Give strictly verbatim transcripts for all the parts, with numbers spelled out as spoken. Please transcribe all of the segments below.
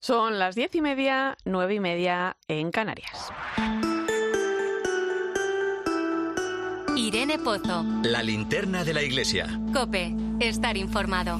Son las diez y media, nueve y media en Canarias. Irene Pozo. La linterna de la iglesia. COPE. Estar informado.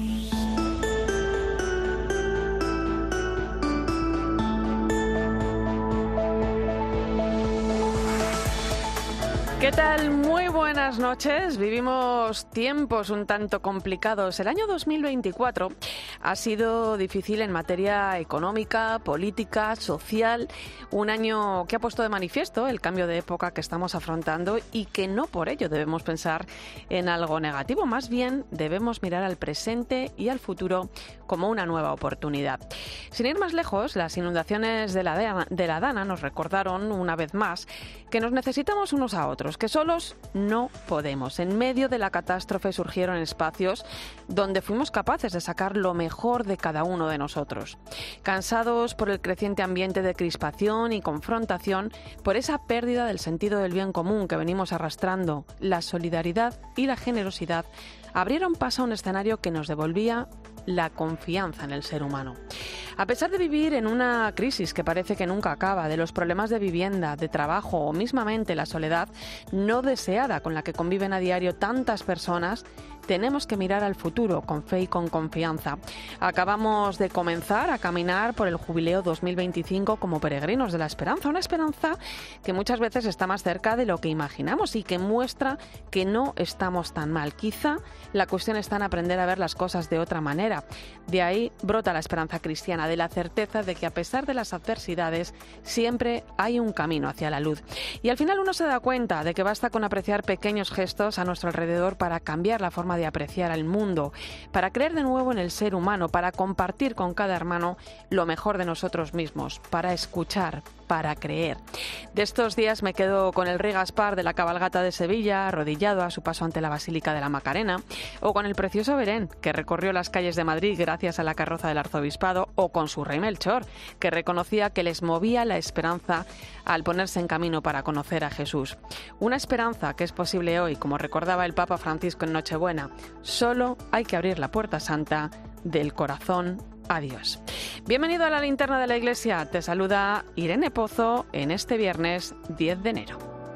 ¿Qué tal? Muy buenas noches. Vivimos tiempos un tanto complicados. El año dos mil veinticuatro ha sido difícil en materia económica, política, social. Un año que ha puesto de manifiesto el cambio de época que estamos afrontando y que no por ello debemos pensar en algo negativo. Más bien debemos mirar al presente y al futuro como una nueva oportunidad. Sin ir más lejos, las inundaciones de la, Dana, de la Dana nos recordaron una vez más que nos necesitamos unos a otros, que solos no podemos. En medio de la catástrofe surgieron espacios donde fuimos capaces de sacar lo mejor de cada uno de nosotros. Cansados por el creciente ambiente de crispación y confrontación, por esa pérdida del sentido del bien común que venimos arrastrando, la solidaridad y la generosidad abrieron paso a un escenario que nos devolvía la confianza en el ser humano. A pesar de vivir en una crisis que parece que nunca acaba, de los problemas de vivienda, de trabajo o mismamente la soledad no deseada con la que conviven a diario tantas personas, tenemos que mirar al futuro con fe y con confianza. Acabamos de comenzar a caminar por el jubileo dos mil veinticinco como peregrinos de la esperanza, una esperanza que muchas veces está más cerca de lo que imaginamos y que muestra que no estamos tan mal. Quizá la cuestión está en aprender a ver las cosas de otra manera. De ahí brota la esperanza cristiana, de la certeza de que a pesar de las adversidades siempre hay un camino hacia la luz. Y al final uno se da cuenta de que basta con apreciar pequeños gestos a nuestro alrededor para cambiar la forma de apreciar al mundo, para creer de nuevo en el ser humano, para compartir con cada hermano lo mejor de nosotros mismos, para escuchar, para creer. De estos días me quedo con el Rey Gaspar de la cabalgata de Sevilla, arrodillado a su paso ante la Basílica de la Macarena, o con el precioso Belén, que recorrió las calles de Madrid gracias a la carroza del arzobispado, o con su rey Melchor, que reconocía que les movía la esperanza al ponerse en camino para conocer a Jesús. Una esperanza que es posible hoy, como recordaba el Papa Francisco en Nochebuena. Solo hay que abrir la puerta santa del corazón a Dios. Bienvenido a la linterna de la iglesia. Te saluda Irene Pozo en este viernes diez de enero.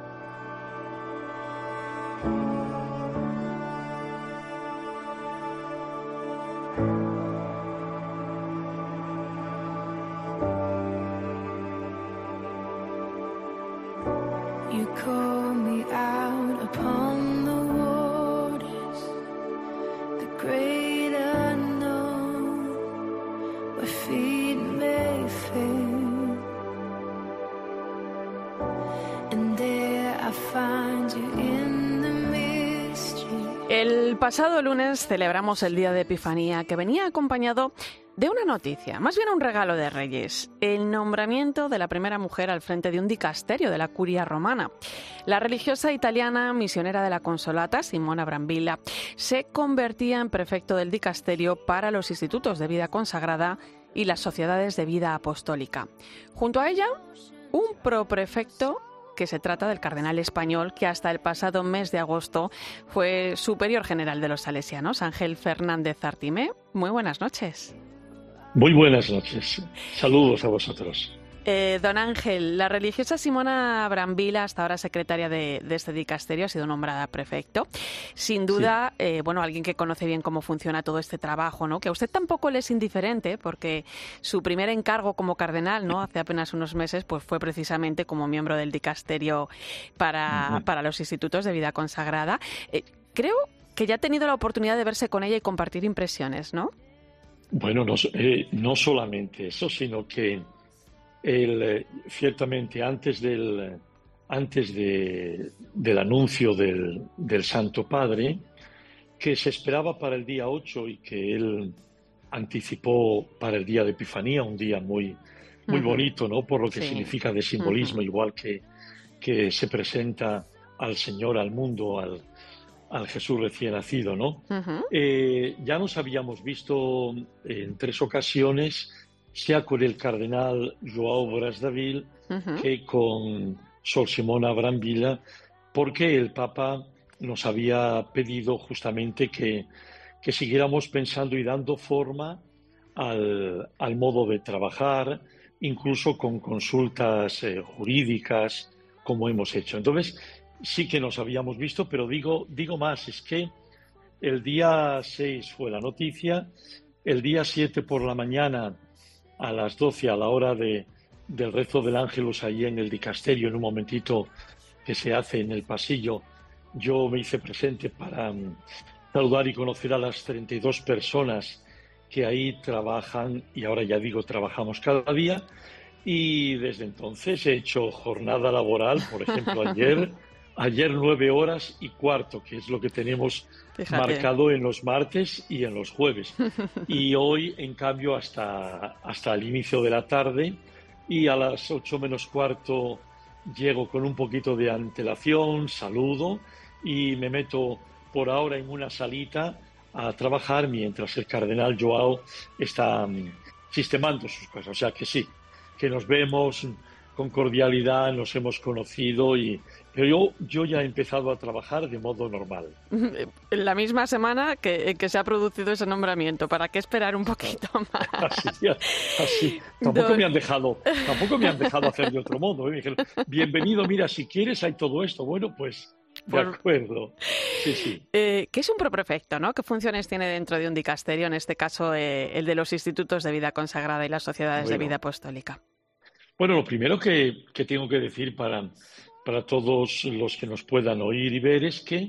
You call me out upon the waters, the great unknown, where feet may fail, and there I find you in the mystery. El pasado lunes celebramos el día de Epifanía, que venía acompañado de una noticia, más bien un regalo de Reyes: el nombramiento de la primera mujer al frente de un dicasterio de la Curia romana. La religiosa italiana misionera de la Consolata, Simona Brambilla, se convertía en prefecto del dicasterio para los institutos de vida consagrada y las sociedades de vida apostólica. Junto a ella, un proprefecto que se trata del cardenal español que hasta el pasado mes de agosto fue superior general de los salesianos, Ángel Fernández Artimé. Muy buenas noches. Muy buenas noches. Saludos a vosotros. Eh, don Ángel, la religiosa Simona Brambilla, hasta ahora secretaria de, de este dicasterio, ha sido nombrada prefecto. Sin duda, sí. eh, bueno, alguien que conoce bien cómo funciona todo este trabajo, ¿no? Que a usted tampoco le es indiferente, porque su primer encargo como cardenal, ¿no? Hace apenas unos meses, pues fue precisamente como miembro del dicasterio para, uh-huh. para los institutos de vida consagrada. Eh, creo que ya ha tenido la oportunidad de verse con ella y compartir impresiones, ¿no? Bueno, no, eh, no solamente eso, sino que el, eh, ciertamente antes del, antes de, del anuncio del, del Santo Padre, que se esperaba para el día ocho y que él anticipó para el día de Epifanía, un día muy, muy uh-huh. bonito, ¿no? Por lo que sí. significa de simbolismo, uh-huh. igual que, que se presenta al Señor, al mundo, al al Jesús recién nacido, ¿no? Uh-huh. Eh, ya nos habíamos visto en tres ocasiones, sea con el cardenal João Brasdavil uh-huh. que con Sor Simona Brambilla, porque el Papa nos había pedido justamente que, que siguiéramos pensando y dando forma al, al modo de trabajar, incluso con consultas eh, jurídicas, como hemos hecho. Entonces, sí que nos habíamos visto, pero digo, digo más, es que el día seis fue la noticia, el día siete por la mañana, a las doce, a la hora de, del rezo del Ángelus, ahí en el dicasterio, en un momentito que se hace en el pasillo, yo me hice presente para um, saludar y conocer a las treinta y dos personas que ahí trabajan, y ahora ya digo, trabajamos cada día, y desde entonces he hecho jornada laboral, por ejemplo, ayer, ayer nueve horas y cuarto, que es lo que tenemos Fíjate. marcado en los martes y en los jueves. Y hoy, en cambio, hasta, hasta el inicio de la tarde, y a las ocho menos cuarto llego con un poquito de antelación, saludo, y me meto por ahora en una salita a trabajar mientras el cardenal Joao está um, sistemando sus cosas. O sea que sí, que nos vemos con cordialidad, nos hemos conocido, y pero yo, yo ya he empezado a trabajar de modo normal. En la misma semana que, que se ha producido ese nombramiento, ¿para qué esperar un poquito más? Así, así. Tampoco Don... me han dejado, tampoco me han dejado hacer de otro modo. ¿eh? Me dijeron, bienvenido, mira, si quieres hay todo esto. Bueno, pues de Por... acuerdo. Sí, sí. Eh, ¿Qué es un proprefecto, no? ¿Qué funciones tiene dentro de un dicasterio, en este caso eh, el de los institutos de vida consagrada y las sociedades bueno. de vida apostólica? Bueno, lo primero que, que tengo que decir para, para todos los que nos puedan oír y ver es que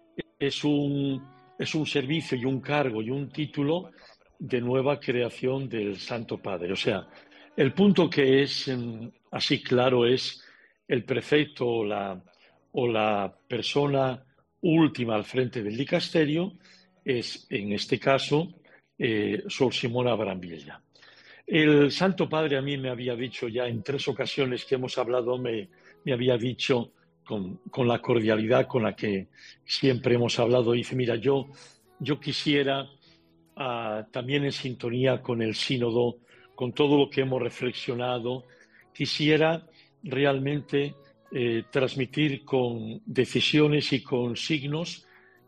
es un, es un servicio y un cargo y un título de nueva creación del Santo Padre. O sea, el punto que es así claro es el prefecto o la, o la persona última al frente del dicasterio es, en este caso, eh, Sor Simona Brambilla. El Santo Padre a mí me había dicho ya en tres ocasiones que hemos hablado, me, me había dicho con, con la cordialidad con la que siempre hemos hablado, dice, mira, yo, yo quisiera uh, también en sintonía con el sínodo, con todo lo que hemos reflexionado, quisiera realmente eh, transmitir con decisiones y con signos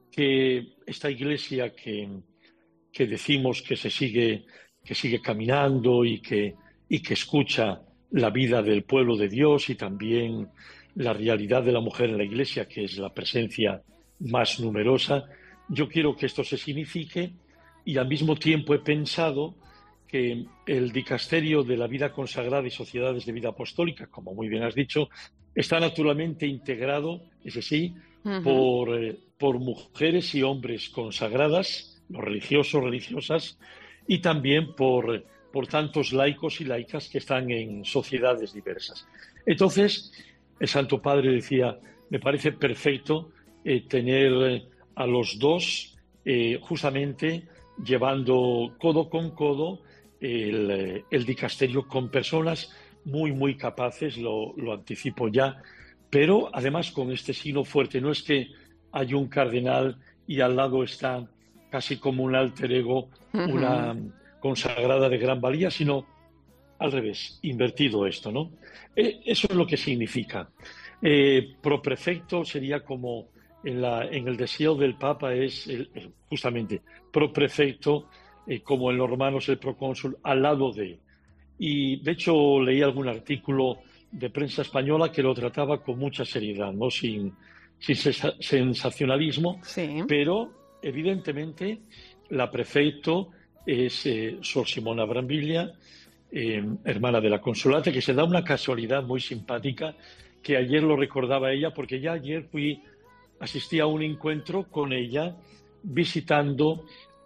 que esta Iglesia que, que decimos que se sigue que sigue caminando y que, y que escucha la vida del pueblo de Dios y también la realidad de la mujer en la Iglesia, que es la presencia más numerosa. Yo quiero que esto se signifique, y al mismo tiempo he pensado que el dicasterio de la vida consagrada y sociedades de vida apostólica, como muy bien has dicho, está naturalmente integrado, ese sí, uh-huh. por, eh, por mujeres y hombres consagradas, los religiosos, religiosas, y también por, por tantos laicos y laicas que están en sociedades diversas. Entonces, el Santo Padre decía, me parece perfecto eh, tener a los dos eh, justamente llevando codo con codo el, el dicasterio con personas muy, muy capaces, lo, lo anticipo ya, pero además con este signo fuerte. No es que hay un cardenal y al lado está casi como un alter ego, una consagrada de gran valía, sino al revés, invertido esto, ¿no? Eh, eso es lo que significa. Eh, proprefecto sería como en, la, en el deseo del Papa es el, el, justamente proprefecto, eh, como en los romanos el procónsul, al lado de. Y de hecho leí algún artículo de prensa española que lo trataba con mucha seriedad, ¿no? Sin, sin sensacionalismo, sí. Pero evidentemente la prefecto es eh, Sor Simona Brambilla, eh, hermana de la Consolata, que se da una casualidad muy simpática, que ayer lo recordaba ella, porque ya ayer fui, asistí a un encuentro con ella visitando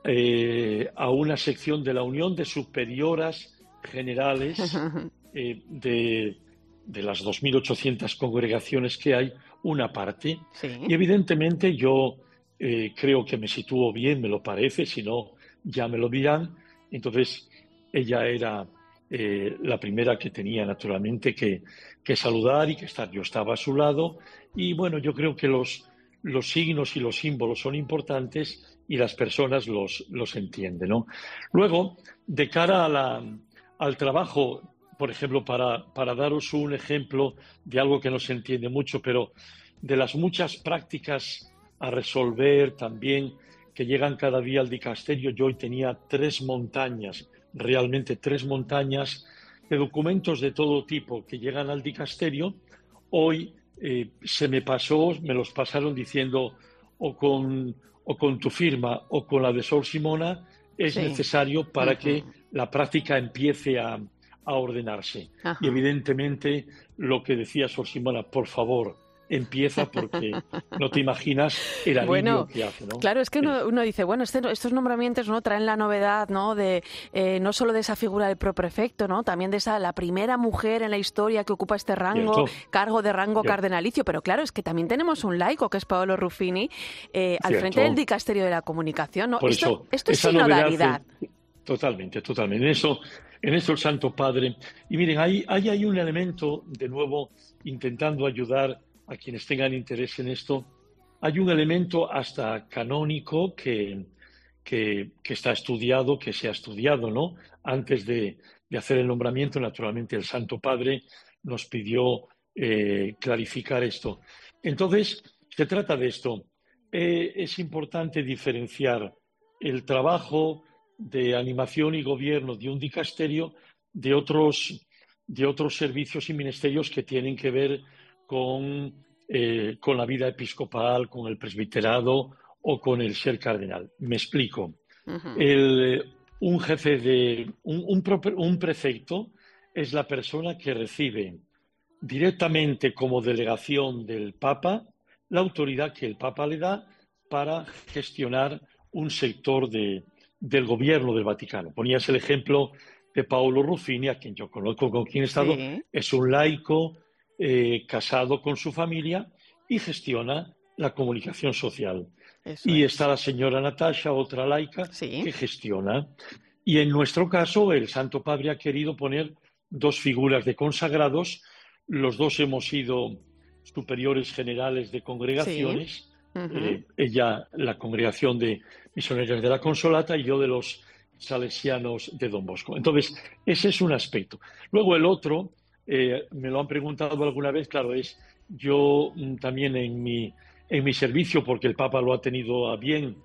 eh, a una sección de la Unión de Superioras Generales eh, de, de las dos mil ochocientas congregaciones que hay, una parte, sí. Y evidentemente yo Eh, creo que me sitúo bien, me lo parece, si no ya me lo dirán. Entonces ella era eh, la primera que tenía naturalmente que, que saludar y que estar. Yo estaba a su lado y bueno, yo creo que los, los signos y los símbolos son importantes y las personas los, los entienden, ¿no? Luego, de cara a la, al trabajo, por ejemplo, para, para daros un ejemplo de algo que no se entiende mucho, pero de las muchas prácticas a resolver también, que llegan cada día al dicasterio. Yo hoy tenía tres montañas realmente tres montañas de documentos de todo tipo que llegan al dicasterio. Hoy eh, se me pasó, me los pasaron diciendo o con, o con tu firma o con la de Sor Simona es Sí. necesario para Ujú. que la práctica empiece a, a ordenarse. Ajá. Y evidentemente lo que decía Sor Simona, por favor, empieza porque no te imaginas el alivio Bueno, que hace, ¿no? claro, es que Sí. uno, uno dice, bueno, este- estos nombramientos, ¿no?, traen la novedad, ¿no?, de eh, no solo de esa figura del proprefecto, ¿no?, también de esa la primera mujer en la historia que ocupa este rango, Cierto. cargo de rango Cierto. cardenalicio, pero claro, es que también tenemos un laico que es Paolo Ruffini eh, al Cierto. frente del dicasterio de la comunicación, ¿no? Por Esto, eso, esto es esa novedad, sinodalidad. eh, totalmente, totalmente. En eso, en eso el Santo Padre. Y miren, ahí, ahí hay un elemento, de nuevo, intentando ayudar a quienes tengan interés en esto. Hay un elemento hasta canónico que, que, que está estudiado, que se ha estudiado, ¿no? Antes de, de hacer el nombramiento, naturalmente, el Santo Padre nos pidió eh, clarificar esto. Entonces, se trata de esto. Eh, es importante diferenciar el trabajo de animación y gobierno de un dicasterio de otros, de otros servicios y ministerios que tienen que ver con, eh, con la vida episcopal, con el presbiterado o con el ser cardenal. Me explico. Ujú. El, un jefe de un, un, prope- un prefecto es la persona que recibe directamente como delegación del Papa la autoridad que el Papa le da para gestionar un sector de, del gobierno del Vaticano. Ponías el ejemplo de Paolo Ruffini, a quien yo conozco, con quien he estado, Sí, es un laico eh, casado con su familia y gestiona la comunicación social. eso Y es. está la señora Natasha, otra laica, Sí. que gestiona. Y en nuestro caso, el Santo Padre ha querido poner dos figuras de consagrados. Los dos hemos sido superiores generales de congregaciones. Ujú. Eh, ella, la congregación de misioneros de la Consolata, y yo de los salesianos de Don Bosco. Entonces, ese es un aspecto. Luego el otro, eh, me lo han preguntado alguna vez, claro, es yo mm, también en mi, en mi servicio, porque el Papa lo ha tenido a bien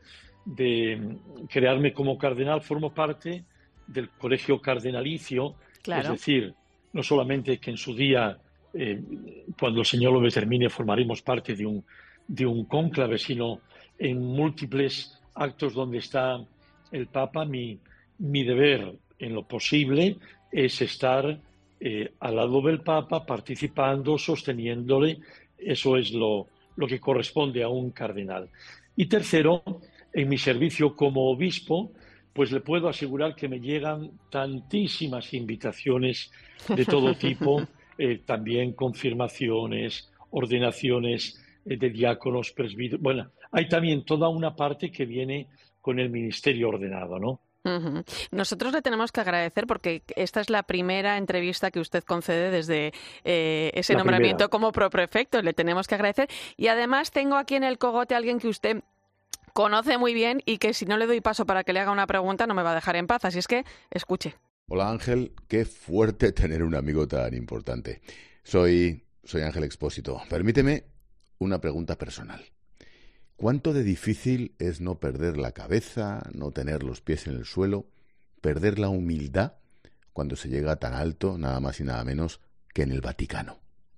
de mm, crearme como cardenal, formo parte del colegio cardenalicio, Claro. es decir, no solamente que en su día, eh, cuando el Señor lo determine, formaremos parte de un, de un cónclave, sino en múltiples actos donde está el Papa. Mi, mi deber, en lo posible, es estar eh, al lado del Papa, participando, sosteniéndole. Eso es lo, lo que corresponde a un cardenal. Y tercero, en mi servicio como obispo, pues le puedo asegurar que me llegan tantísimas invitaciones de todo tipo, eh, también confirmaciones, ordenaciones eh, de diáconos, presbíteros. Bueno, hay también toda una parte que viene con el ministerio ordenado, ¿no? Ujú. Nosotros le tenemos que agradecer porque esta es la primera entrevista que usted concede desde eh, ese La nombramiento primera. como proprefecto. Le tenemos que agradecer. Y además tengo aquí en el cogote a alguien que usted conoce muy bien y que si no le doy paso para que le haga una pregunta no me va a dejar en paz. Así es que escuche. Hola Ángel, qué fuerte tener un amigo tan importante. Soy, soy Ángel Expósito. Permíteme una pregunta personal. ¿Cuánto de difícil es no perder la cabeza, no tener los pies en el suelo, perder la humildad cuando se llega tan alto, nada más y nada menos, que en el Vaticano?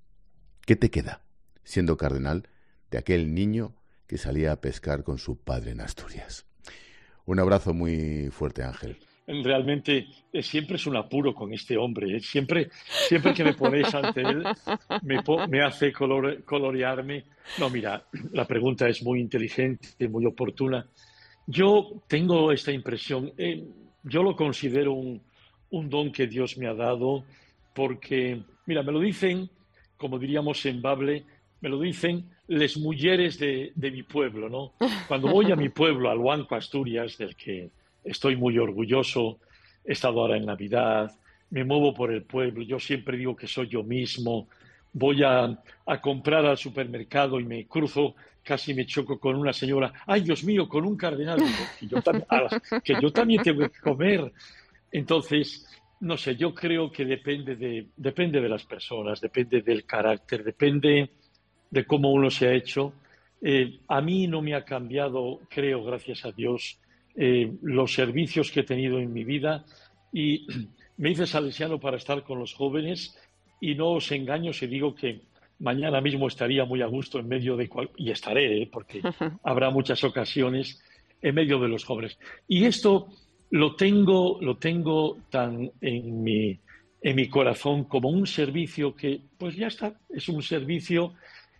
¿Qué te queda, siendo cardenal, de aquel niño que salía a pescar con su padre en Asturias? Un abrazo muy fuerte, Ángel. Realmente eh, siempre es un apuro con este hombre. ¿eh? Siempre, siempre que me pones ante él, me, po- me hace color- colorearme. No, mira, la pregunta es muy inteligente, muy oportuna. Yo tengo esta impresión. eh, yo lo considero un, un don que Dios me ha dado porque, mira, me lo dicen, como diríamos en Bable, me lo dicen les mujeres de, de mi pueblo, ¿no? Cuando voy a mi pueblo, al Huanco, Asturias, del que estoy muy orgulloso, he estado ahora en Navidad, me muevo por el pueblo, yo siempre digo que soy yo mismo, voy a, a comprar al supermercado y me cruzo, casi me choco con una señora, ¡ay, Dios mío, con un cardenal! Digo, que, yo también, que yo también tengo que comer. Entonces, no sé, yo creo que depende de, depende de las personas, depende del carácter, depende de cómo uno se ha hecho. Eh, a mí no me ha cambiado, creo, gracias a Dios, eh, los servicios que he tenido en mi vida, Y me hice salesiano para estar con los jóvenes y no os engaño si digo que mañana mismo estaría muy a gusto en medio de... Cual... y estaré, ¿eh? Porque habrá muchas ocasiones en medio de los jóvenes. Y esto lo tengo, lo tengo tan en mi, en mi corazón como un servicio que, pues ya está, es un servicio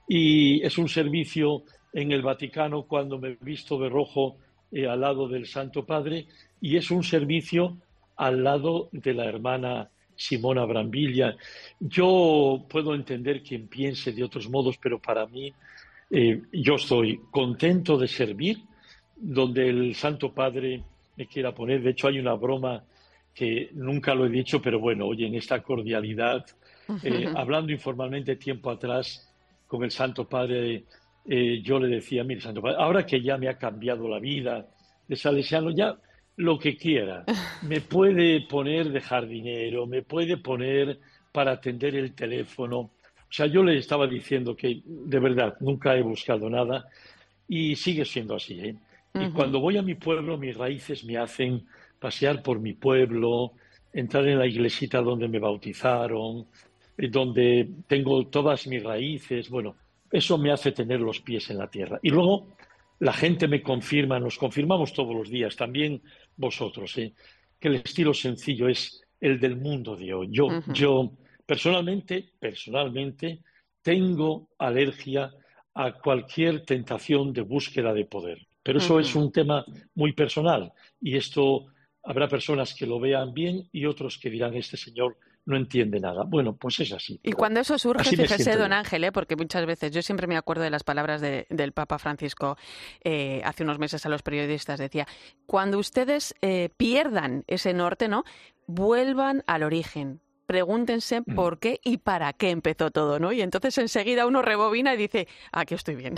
y es un servicio en el Vaticano cuando me visto de rojo eh, al lado del Santo Padre y es un servicio al lado de la hermana Simona Brambilla. Yo puedo entender quien piense de otros modos, pero para mí eh, yo estoy contento de servir donde el Santo Padre me quiera poner. De hecho, hay una broma que nunca lo he dicho, pero bueno, oye, en esta cordialidad, eh, hablando informalmente tiempo atrás con el Santo Padre, eh, yo le decía, mire, Santo Padre, ahora que ya me ha cambiado la vida de salesiano, ya lo que quiera, me puede poner de jardinero, me puede poner para atender el teléfono. O sea, yo le estaba diciendo que, de verdad, nunca he buscado nada y sigue siendo así, ¿eh? Y uh-huh. Cuando voy a mi pueblo, mis raíces me hacen pasear por mi pueblo, entrar en la iglesita donde me bautizaron, donde tengo todas mis raíces. Bueno, eso me hace tener los pies en la tierra. Y luego la gente me confirma, nos confirmamos todos los días, también vosotros, ¿eh? Que el estilo sencillo es el del mundo de hoy. Yo, uh-huh. yo personalmente, personalmente, tengo alergia a cualquier tentación de búsqueda de poder. Pero eso uh-huh. es un tema muy personal y esto habrá personas que lo vean bien y otros que dirán, este señor no entiende nada. Bueno, pues es así. Y cuando eso surge, fíjese, don Ángel, ¿eh? Porque muchas veces, yo siempre me acuerdo de las palabras de, del Papa Francisco eh, hace unos meses a los periodistas, decía, cuando ustedes eh, pierdan ese norte, ¿no? Vuelvan al origen. Pregúntense por qué y para qué empezó todo, ¿no? Y entonces enseguida uno rebobina y dice, aquí estoy bien.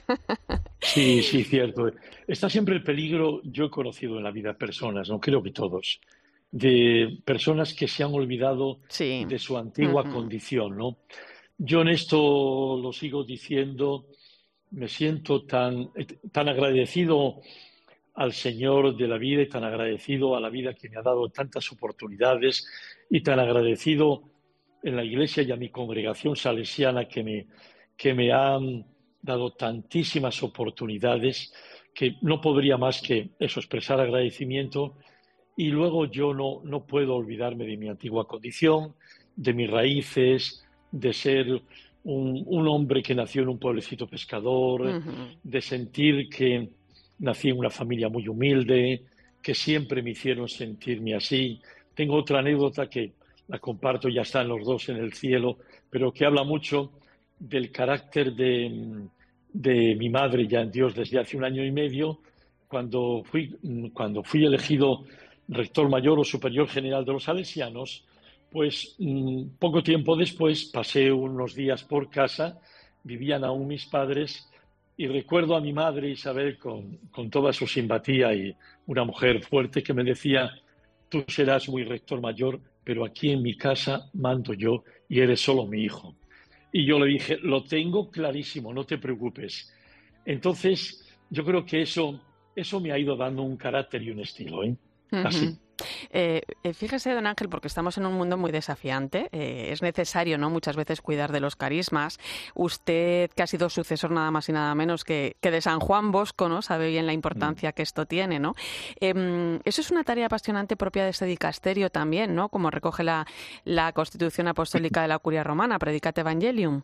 Sí, sí, cierto. Está siempre el peligro, yo he conocido en la vida personas, no creo que todos, de personas que se han olvidado sí. de su antigua uh-huh. condición, ¿no? Yo en esto lo sigo diciendo, me siento tan, tan agradecido al Señor de la vida y tan agradecido a la vida que me ha dado tantas oportunidades y tan agradecido en la Iglesia y a mi congregación salesiana que me, que me han dado tantísimas oportunidades que no podría más que eso, expresar agradecimiento. Y luego yo no, no puedo olvidarme de mi antigua condición, de mis raíces, de ser un, un hombre que nació en un pueblecito pescador, uh-huh. de sentir que nací en una familia muy humilde, que siempre me hicieron sentirme así. Tengo otra anécdota que la comparto, ya están los dos en el cielo, pero que habla mucho del carácter de, de mi madre ya en Dios desde hace un año y medio, cuando fui, cuando fui elegido rector mayor o superior general de los salesianos, pues poco tiempo después pasé unos días por casa, vivían aún mis padres, y recuerdo a mi madre Isabel con, con toda su simpatía y una mujer fuerte que me decía, tú serás muy rector mayor, pero aquí en mi casa mando yo y eres solo mi hijo. Y yo le dije, lo tengo clarísimo, no te preocupes. Entonces, yo creo que eso, eso me ha ido dando un carácter y un estilo, ¿eh? Uh-huh. Así. Eh, fíjese, don Ángel, porque estamos en un mundo muy desafiante, eh, es necesario, ¿no?, muchas veces cuidar de los carismas. Usted, que ha sido sucesor nada más y nada menos que, que de San Juan Bosco, ¿no?, sabe bien la importancia mm. que esto tiene, ¿no? Eh, eso es una tarea apasionante propia de este dicasterio también, ¿no?, como recoge la, la Constitución Apostólica de la Curia Romana, Predicate Evangelium.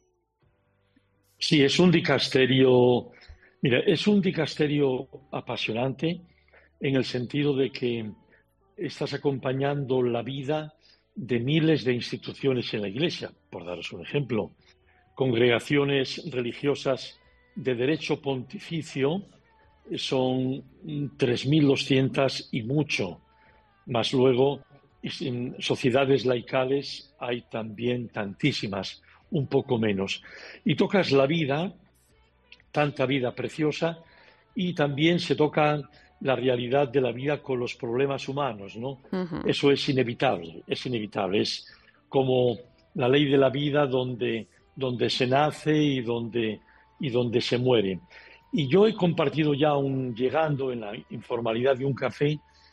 Sí, es un dicasterio, mira, es un dicasterio apasionante en el sentido de que estás acompañando la vida de miles de instituciones en la Iglesia. Por daros un ejemplo, congregaciones religiosas de derecho pontificio son tres mil doscientas y mucho, más luego en sociedades laicales hay también tantísimas, un poco menos. Y tocas la vida, tanta vida preciosa, y también se tocan la realidad de la vida con los problemas humanos, ¿no? Uh-huh. Eso es inevitable, es inevitable. Es como la ley de la vida donde, donde se nace y donde, y donde se muere. Y yo he compartido ya, un, llegando en la informalidad de un café,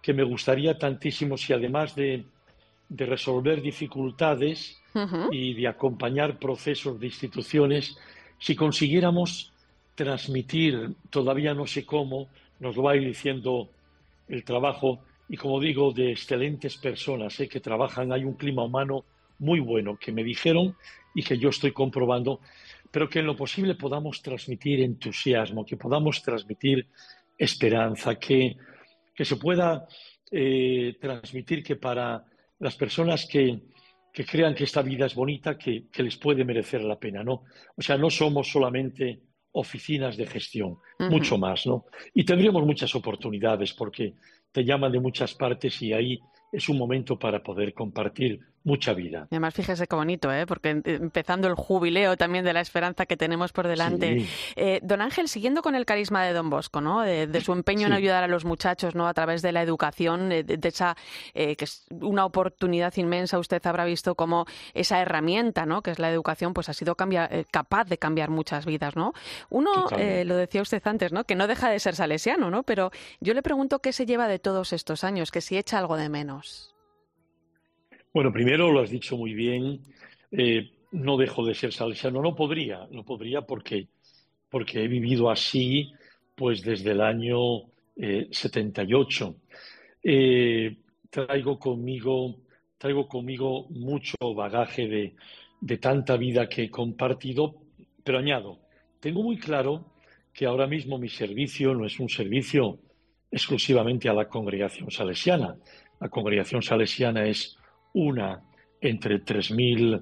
que me gustaría tantísimo si además de, de resolver dificultades uh-huh. y de acompañar procesos de instituciones, si consiguiéramos transmitir, todavía no sé cómo, nos lo va a ir diciendo el trabajo, y como digo, de excelentes personas ¿eh? que trabajan, hay un clima humano muy bueno, que me dijeron y que yo estoy comprobando, pero que en lo posible podamos transmitir entusiasmo, que podamos transmitir esperanza, que, que se pueda eh, transmitir que para las personas que, que crean que esta vida es bonita, que, que les puede merecer la pena, ¿no? O sea, no somos solamente oficinas de gestión, uh-huh. mucho más, ¿no? Y tendríamos muchas oportunidades porque te llaman de muchas partes y ahí es un momento para poder compartir mucha vida. Y además, fíjese qué bonito, ¿eh? Porque empezando el jubileo también de la esperanza que tenemos por delante. Sí. Eh, don Ángel, siguiendo con el carisma de Don Bosco, ¿no? De, de su empeño sí. en ayudar a los muchachos, ¿no? A través de la educación, de, de esa eh, que es una oportunidad inmensa. Usted habrá visto cómo esa herramienta, ¿no? Que es la educación, pues ha sido cambiar, eh, capaz de cambiar muchas vidas, ¿no? Uno, eh, lo decía usted antes, ¿no? Que no deja de ser salesiano, ¿no? Pero yo le pregunto qué se lleva de todos estos años, que si echa algo de menos. Bueno, primero lo has dicho muy bien, eh, no dejo de ser salesiano, no podría, no podría porque, porque he vivido así pues desde el año eh, setenta y ocho. Eh, traigo conmigo, traigo conmigo mucho bagaje de, de tanta vida que he compartido, pero añado, tengo muy claro que ahora mismo mi servicio no es un servicio exclusivamente a la congregación salesiana. La congregación salesiana es una entre tres mil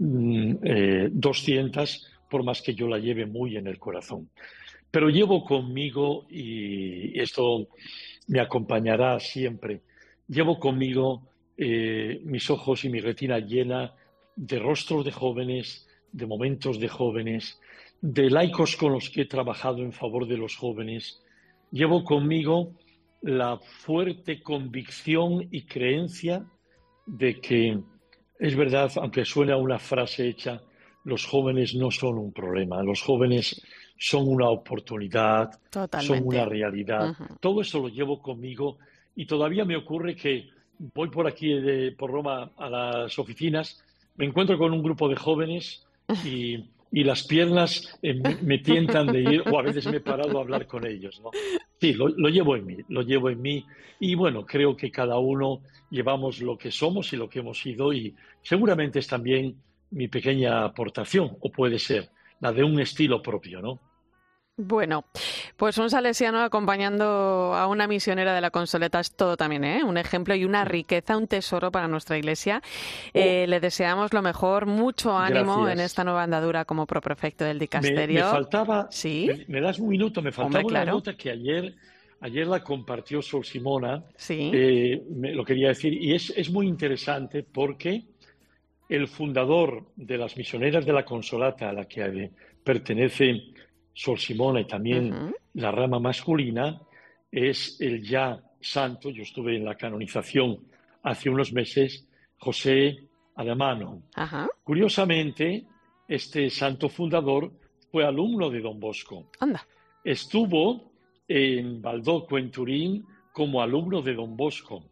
doscientas, por más que yo la lleve muy en el corazón. Pero llevo conmigo, y esto me acompañará siempre, llevo conmigo eh, mis ojos y mi retina llena de rostros de jóvenes, de momentos de jóvenes, de laicos con los que he trabajado en favor de los jóvenes. Llevo conmigo la fuerte convicción y creencia de que es verdad, aunque suene a una frase hecha, los jóvenes no son un problema, los jóvenes son una oportunidad, Totalmente. Son una realidad. Uh-huh. Todo eso lo llevo conmigo y todavía me ocurre que voy por aquí, de, por Roma, a las oficinas, me encuentro con un grupo de jóvenes y, y las piernas eh, me, me tientan de ir, o a veces me he parado a hablar con ellos, ¿no? Sí, lo, lo llevo en mí, lo llevo en mí y bueno, creo que cada uno llevamos lo que somos y lo que hemos sido y seguramente es también mi pequeña aportación, o puede ser la de un estilo propio, ¿no? Bueno, pues un salesiano acompañando a una misionera de la Consoleta es todo también, ¿eh? Un ejemplo y una riqueza, un tesoro para nuestra Iglesia. Eh, oh. Le deseamos lo mejor, mucho ánimo Gracias. En esta nueva andadura como proprefecto del dicasterio. Me, me faltaba, ¿Sí? me, me das un minuto, me faltaba Hombre, claro. una nota que ayer, ayer la compartió Sor Simona, sí. eh, me, lo quería decir, y es, es muy interesante porque el fundador de las misioneras de la Consolata, a la que pertenece Sor Simona y también uh-huh. la rama masculina, es el ya santo, yo estuve en la canonización hace unos meses, José Alemano. Uh-huh. Curiosamente, este santo fundador fue alumno de Don Bosco. Anda. Estuvo en Baldocco, en Turín, como alumno de Don Bosco.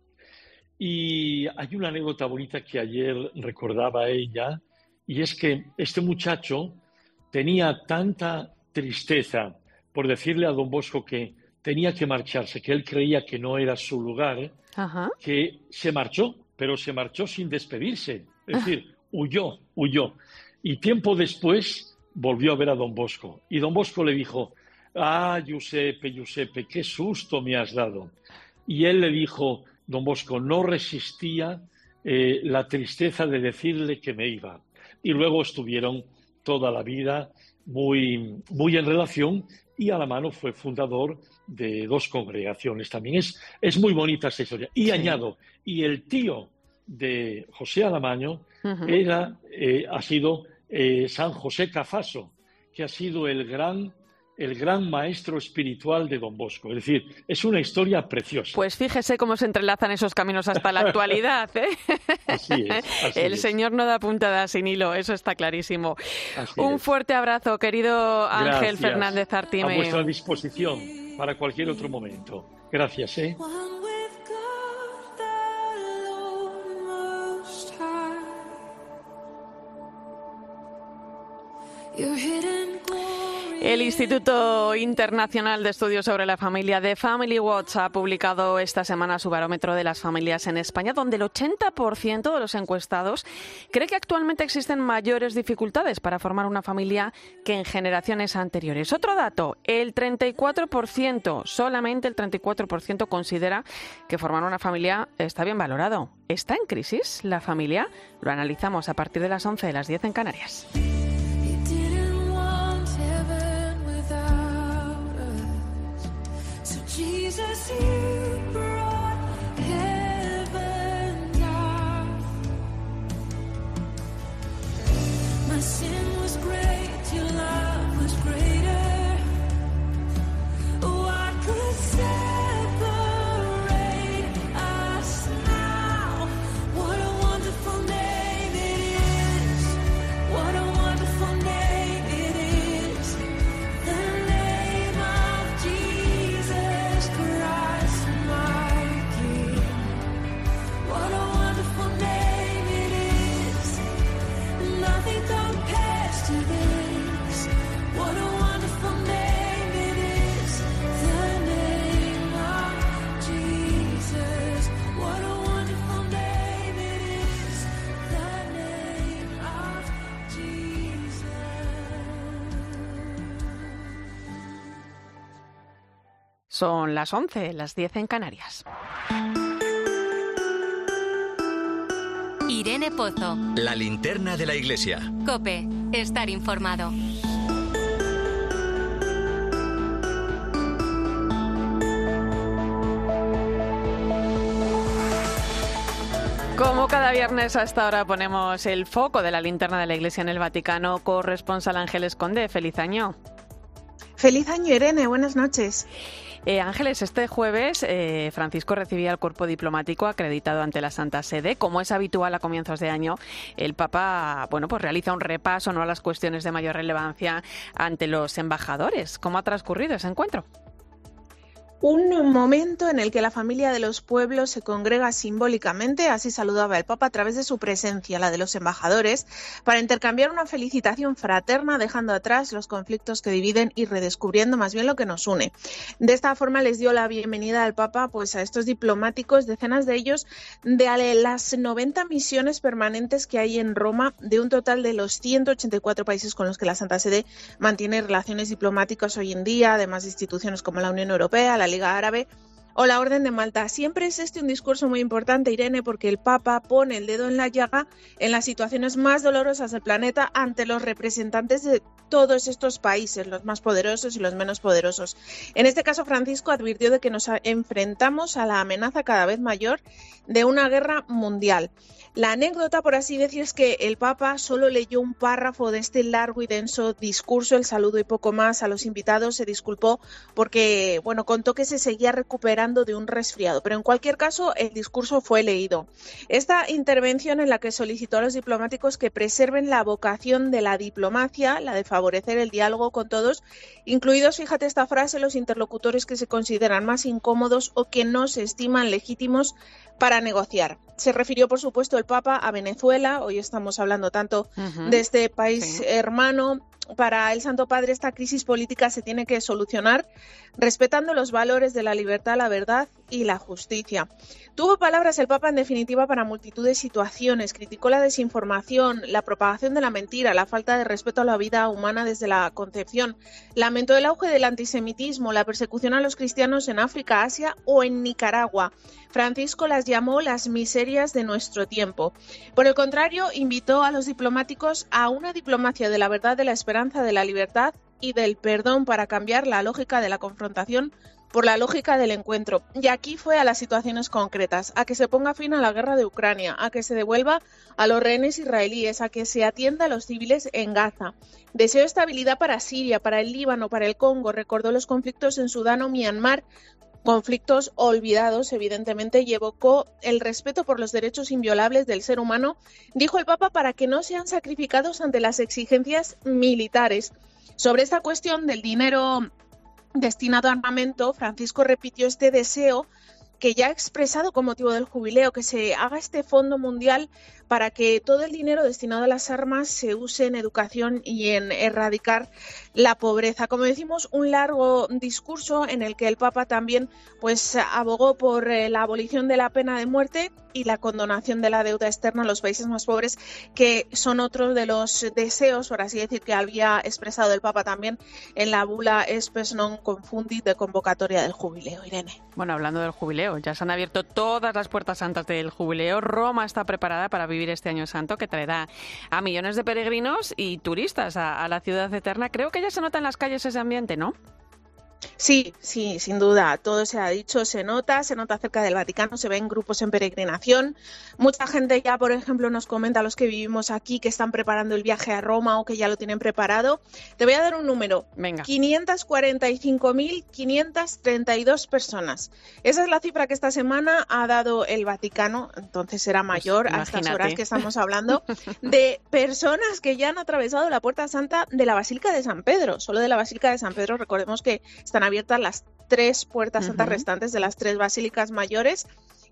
Y hay una anécdota bonita que ayer recordaba ella, y es que este muchacho tenía tanta tristeza por decirle a Don Bosco que tenía que marcharse, que él creía que no era su lugar, Ajá. que se marchó, pero se marchó sin despedirse, es decir, huyó, huyó. Y tiempo después volvió a ver a Don Bosco, y Don Bosco le dijo, ah, Giuseppe, Giuseppe, qué susto me has dado. Y él le dijo, Don Bosco, no resistía eh, la tristeza de decirle que me iba. Y luego estuvieron toda la vida muy, muy en relación, y Alamano fue fundador de dos congregaciones también. Es, es muy bonita esta historia. Y sí. añado, y el tío de José Alamaño uh-huh. era, eh, ha sido eh, San José Cafaso, que ha sido el gran, el gran maestro espiritual de Don Bosco. Es decir, es una historia preciosa. Pues fíjese cómo se entrelazan esos caminos hasta la actualidad, ¿eh? Así es. Así el es. Señor no da puntada sin hilo, eso está clarísimo. Así Un es. fuerte abrazo, querido Ángel Gracias. Fernández Artime. A vuestra disposición para cualquier otro momento. Gracias, ¿eh? your hidden glory. El Instituto Internacional de Estudios sobre la Familia de Family Watch ha publicado esta semana su barómetro de las familias en España, donde el ochenta por ciento de los encuestados cree que actualmente existen mayores dificultades para formar una familia que en generaciones anteriores. Otro dato, el treinta y cuatro por ciento, solamente el treinta y cuatro por ciento considera que formar una familia está bien valorado. ¿Está en crisis la familia? Lo analizamos a partir de las once de las diez en Canarias. Jesus, you brought heaven down. My sin was great, your love was greater. What could separate us now? What a wonderful name it is. What a wonderful name it is. The name of Jesus Christ, my King. What a wonderful name it is. Nothing compares to this. What a wonderful name it is. The name of Jesus. What a wonderful name it is. The name of Jesus. Son las once, las diez en Canarias. Irene Pozo. La linterna de la iglesia. COPE. Estar informado. Como cada viernes a esta hora ponemos el foco de la linterna de la Iglesia en el Vaticano, corresponsal Ángeles Conde. Feliz año. Feliz año, Irene. Buenas noches. Eh, Ángeles, este jueves eh, Francisco recibía el cuerpo diplomático acreditado ante la Santa Sede. Como es habitual a comienzos de año, el Papa bueno, pues realiza un repaso, ¿no?, a las cuestiones de mayor relevancia ante los embajadores. ¿Cómo ha transcurrido ese encuentro? Un momento en el que la familia de los pueblos se congrega simbólicamente, así saludaba el Papa a través de su presencia, la de los embajadores, para intercambiar una felicitación fraterna, dejando atrás los conflictos que dividen y redescubriendo más bien lo que nos une. De esta forma les dio la bienvenida al Papa pues, a estos diplomáticos, decenas de ellos, de las noventa misiones permanentes que hay en Roma, de un total de los ciento ochenta y cuatro países con los que la Santa Sede mantiene relaciones diplomáticas hoy en día, además de instituciones como la Unión Europea, la Liga Árabe o la Orden de Malta. Siempre es este un discurso muy importante, Irene, porque el Papa pone el dedo en la llaga en las situaciones más dolorosas del planeta ante los representantes de todos estos países, los más poderosos y los menos poderosos. En este caso, Francisco advirtió de que nos enfrentamos a la amenaza cada vez mayor de una guerra mundial. La anécdota, por así decir, es que el Papa solo leyó un párrafo de este largo y denso discurso, el saludo y poco más a los invitados. Se disculpó porque, bueno, contó que se seguía recuperando de un resfriado, pero en cualquier caso el discurso fue leído. Esta intervención en la que solicitó a los diplomáticos que preserven la vocación de la diplomacia, la de favorecer el diálogo con todos, incluidos, fíjate esta frase, los interlocutores que se consideran más incómodos o que no se estiman legítimos para negociar. Se refirió, por supuesto, el Papa a Venezuela. Hoy estamos hablando tanto uh-huh. de este país sí. hermano. Para el Santo Padre, esta crisis política se tiene que solucionar respetando los valores de la libertad, la verdad y la justicia. Tuvo palabras el Papa, en definitiva, para multitud de situaciones. Criticó la desinformación, la propagación de la mentira, la falta de respeto a la vida humana desde la concepción. Lamentó el auge del antisemitismo, la persecución a los cristianos en África, Asia o en Nicaragua. Francisco las llamó las miserias de nuestro tiempo. Por el contrario, invitó a los diplomáticos a una diplomacia de la verdad, de la esperanza, de la libertad y del perdón para cambiar la lógica de la confrontación por la lógica del encuentro. Y aquí fue a las situaciones concretas, a que se ponga fin a la guerra de Ucrania, a que se devuelva a los rehenes israelíes, a que se atienda a los civiles en Gaza. Deseó estabilidad para Siria, para el Líbano, para el Congo. Recordó los conflictos en Sudán o Myanmar, conflictos olvidados, evidentemente, y evocó el respeto por los derechos inviolables del ser humano, dijo el Papa, para que no sean sacrificados ante las exigencias militares. Sobre esta cuestión del dinero destinado a armamento, Francisco repitió este deseo que ya ha expresado con motivo del jubileo, que se haga este fondo mundial para que todo el dinero destinado a las armas se use en educación y en erradicar la pobreza. Como decimos, un largo discurso en el que el Papa también pues abogó por eh, la abolición de la pena de muerte y la condonación de la deuda externa a los países más pobres, que son otros de los deseos, por así decir, que había expresado el Papa también en la bula Spes non confundit de convocatoria del jubileo. Irene. Bueno, hablando del jubileo, ya se han abierto todas las puertas santas del jubileo. Roma está preparada para vivir este año santo que traerá a millones de peregrinos y turistas a, a la ciudad eterna. Creo que ya se nota en las calles ese ambiente, ¿no? Sí, sí, sin duda, todo se ha dicho, se nota, se nota cerca del Vaticano, se ven grupos en peregrinación. Mucha gente ya, por ejemplo, nos comenta, los que vivimos aquí, que están preparando el viaje a Roma o que ya lo tienen preparado. Te voy a dar un número. Venga. quinientas cuarenta y cinco mil quinientas treinta y dos personas. Esa es la cifra que esta semana ha dado el Vaticano, entonces será mayor pues, a estas horas que estamos hablando, de personas que ya han atravesado la Puerta Santa de la Basílica de San Pedro. Solo de la Basílica de San Pedro, recordemos que están abiertas las tres puertas santas uh-huh. restantes de las tres basílicas mayores.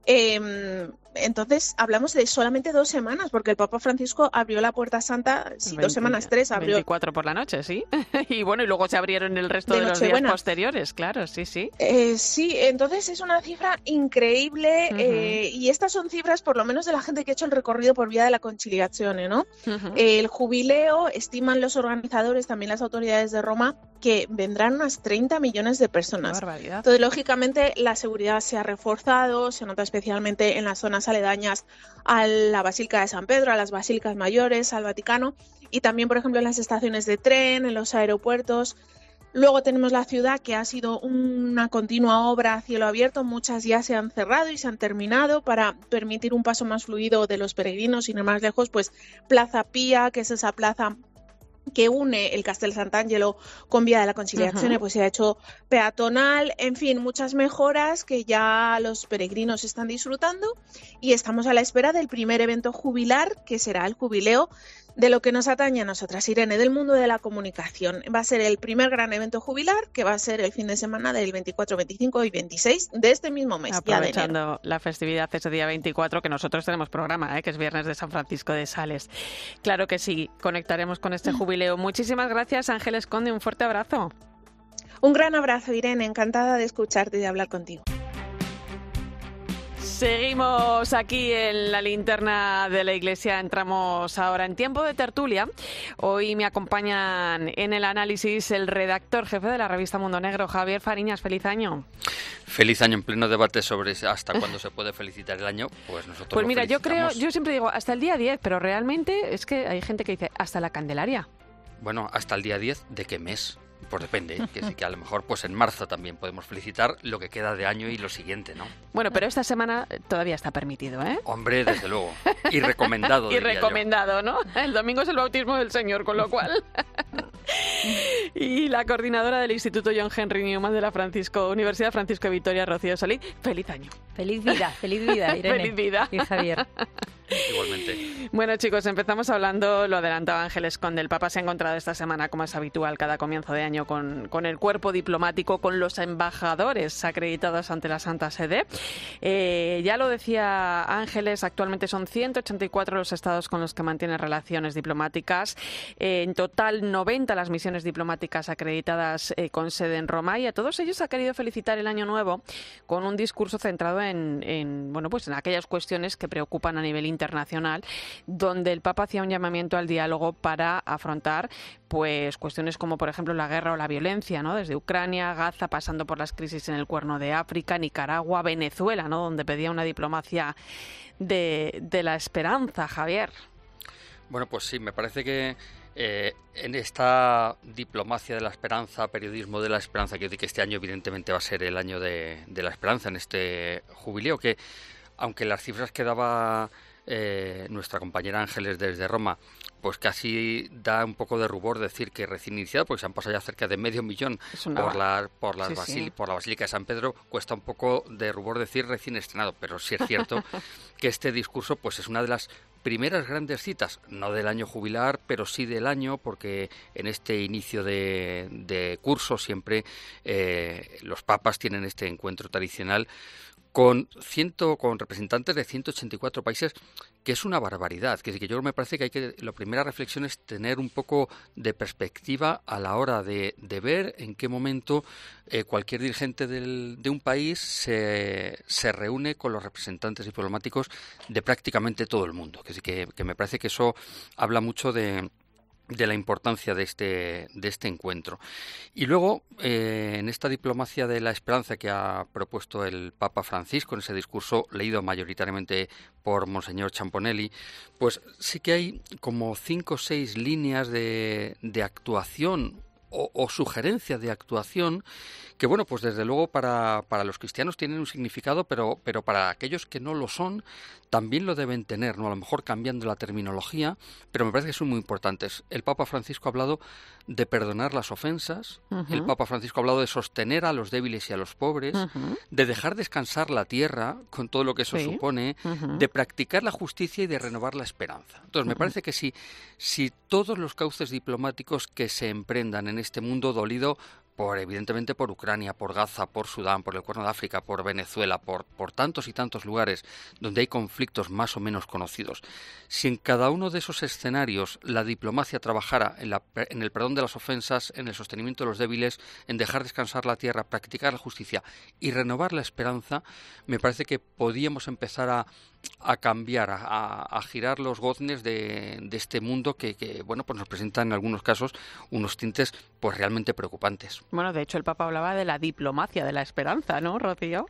Eh, entonces hablamos de solamente dos semanas, porque el Papa Francisco abrió la Puerta Santa, sí, veinte, dos semanas, tres, abrió. veinticuatro por la noche, sí. Y bueno, y luego se abrieron el resto de, de los días buena. posteriores, claro, sí, sí. Eh, sí, entonces es una cifra increíble uh-huh. eh, y estas son cifras por lo menos de la gente que ha hecho el recorrido por vía de la conciliación, ¿no? Uh-huh. El jubileo, estiman los organizadores, también las autoridades de Roma, que vendrán unas treinta millones de personas. Entonces, lógicamente, la seguridad se ha reforzado, se nota especialmente en las zonas aledañas a la Basílica de San Pedro, a las basílicas mayores, al Vaticano, y también, por ejemplo, en las estaciones de tren, en los aeropuertos. Luego tenemos la ciudad, que ha sido una continua obra a cielo abierto. Muchas ya se han cerrado y se han terminado para permitir un paso más fluido de los peregrinos. Sin ir más lejos, pues Plaza Pía, que es esa plaza que une el Castel Sant'Angelo con Vía de la Conciliazione, uh-huh. pues se ha hecho peatonal, en fin, muchas mejoras que ya los peregrinos están disfrutando, y estamos a la espera del primer evento jubilar, que será el jubileo de lo que nos atañe a nosotras, Irene, del mundo de la comunicación. Va a ser el primer gran evento jubilar, que va a ser el fin de semana del veinticuatro, veinticinco y veintiséis de este mismo mes. Aprovechando ya de enero. La festividad ese día veinticuatro, que nosotros tenemos programa, ¿eh? que es viernes de San Francisco de Sales. Claro que sí, conectaremos con este jubileo. Muchísimas gracias, Ángeles Conde, un fuerte abrazo. Un gran abrazo, Irene, encantada de escucharte y de hablar contigo. Seguimos aquí en la linterna de la Iglesia. Entramos ahora en tiempo de tertulia. Hoy me acompañan en el análisis el redactor jefe de la revista Mundo Negro, Javier Fariñas. Feliz año. Feliz año, en pleno debate sobre hasta cuándo se puede felicitar el año. Pues nosotros Pues lo mira, yo creo, felicitamos. yo siempre digo hasta el día diez, pero realmente es que hay gente que dice hasta la Candelaria. Bueno, hasta el día diez, ¿de qué mes? Pues depende, ¿eh? que sí que a lo mejor pues en marzo también podemos felicitar lo que queda de año y lo siguiente, ¿no? Bueno, pero esta semana todavía está permitido, ¿eh? Hombre, desde luego. Y recomendado, Y recomendado, yo. ¿no? El domingo es el bautismo del Señor, con lo cual... Y la coordinadora del Instituto John Henry Newman de la Francisco Universidad Francisco de Vitoria, Rocío Solís. ¡Feliz año! Feliz vida, feliz vida, Irene. Feliz vida. Y Javier. Igualmente. Bueno, chicos, empezamos hablando, lo adelantaba Ángeles Conde, el Papa se ha encontrado esta semana, como es habitual cada comienzo de año, con, con el cuerpo diplomático, con los embajadores acreditados ante la Santa Sede. Eh, ya lo decía Ángeles, actualmente son ciento ochenta y cuatro los estados con los que mantiene relaciones diplomáticas. Eh, en total, noventa las misiones diplomáticas acreditadas eh, con sede en Roma, y a todos ellos ha querido felicitar el año nuevo con un discurso centrado en, en, bueno, pues en aquellas cuestiones que preocupan a nivel internacional, donde el Papa hacía un llamamiento al diálogo para afrontar pues cuestiones como, por ejemplo, la guerra o la violencia, ¿no? Desde Ucrania, Gaza, pasando por las crisis en el Cuerno de África, Nicaragua, Venezuela, ¿no? Donde pedía una diplomacia de, de la esperanza, Javier. Bueno, pues sí, me parece que eh, en esta diplomacia de la esperanza, periodismo de la esperanza, que que este año evidentemente va a ser el año de, de la esperanza en este jubileo, que aunque las cifras que daba eh, nuestra compañera Ángeles desde Roma, pues casi da un poco de rubor decir que recién iniciado, porque se han pasado ya cerca de medio millón por la, por, las sí, basili- sí. por la Basílica de San Pedro, cuesta un poco de rubor decir recién estrenado, pero sí es cierto que este discurso pues es una de las primeras grandes citas, no del año jubilar, pero sí del año, porque en este inicio de, de curso siempre eh, los papas tienen este encuentro tradicional con ciento, con representantes de ciento ochenta y cuatro países, que es una barbaridad. Que, que yo me parece que hay que, la primera reflexión es tener un poco de perspectiva a la hora de, de ver en qué momento eh, cualquier dirigente del, de un país se, se reúne con los representantes diplomáticos de prácticamente todo el mundo. Que, que, que me parece que eso habla mucho de de la importancia de este de este encuentro. Y luego, eh, en esta diplomacia de la esperanza que ha propuesto el Papa Francisco, en ese discurso leído mayoritariamente por Monseñor Champonelli, pues sí que hay como cinco o seis líneas de, de actuación o, o sugerencias de actuación que, bueno, pues desde luego para, para los cristianos tienen un significado, pero, pero para aquellos que no lo son también lo deben tener, ¿no? A lo mejor cambiando la terminología, pero me parece que son muy importantes. El Papa Francisco ha hablado de perdonar las ofensas, uh-huh. El Papa Francisco ha hablado de sostener a los débiles y a los pobres, uh-huh. de dejar descansar la tierra con todo lo que eso sí. supone, uh-huh. de practicar la justicia y de renovar la esperanza. Entonces, me uh-huh. parece que si, si todos los cauces diplomáticos que se emprendan en este mundo dolido, por evidentemente por Ucrania, por Gaza, por Sudán, por el Cuerno de África, por Venezuela, por, por tantos y tantos lugares donde hay conflictos más o menos conocidos. Si en cada uno de esos escenarios la diplomacia trabajara en, la, en el perdón de las ofensas, en el sostenimiento de los débiles, en dejar descansar la tierra, practicar la justicia y renovar la esperanza, me parece que podíamos empezar a, a cambiar, a, a girar los goznes de, de este mundo que, que bueno, pues nos presenta en algunos casos unos tintes pues realmente preocupantes. Bueno, de hecho el Papa hablaba de la diplomacia de la esperanza, ¿no, Rocío?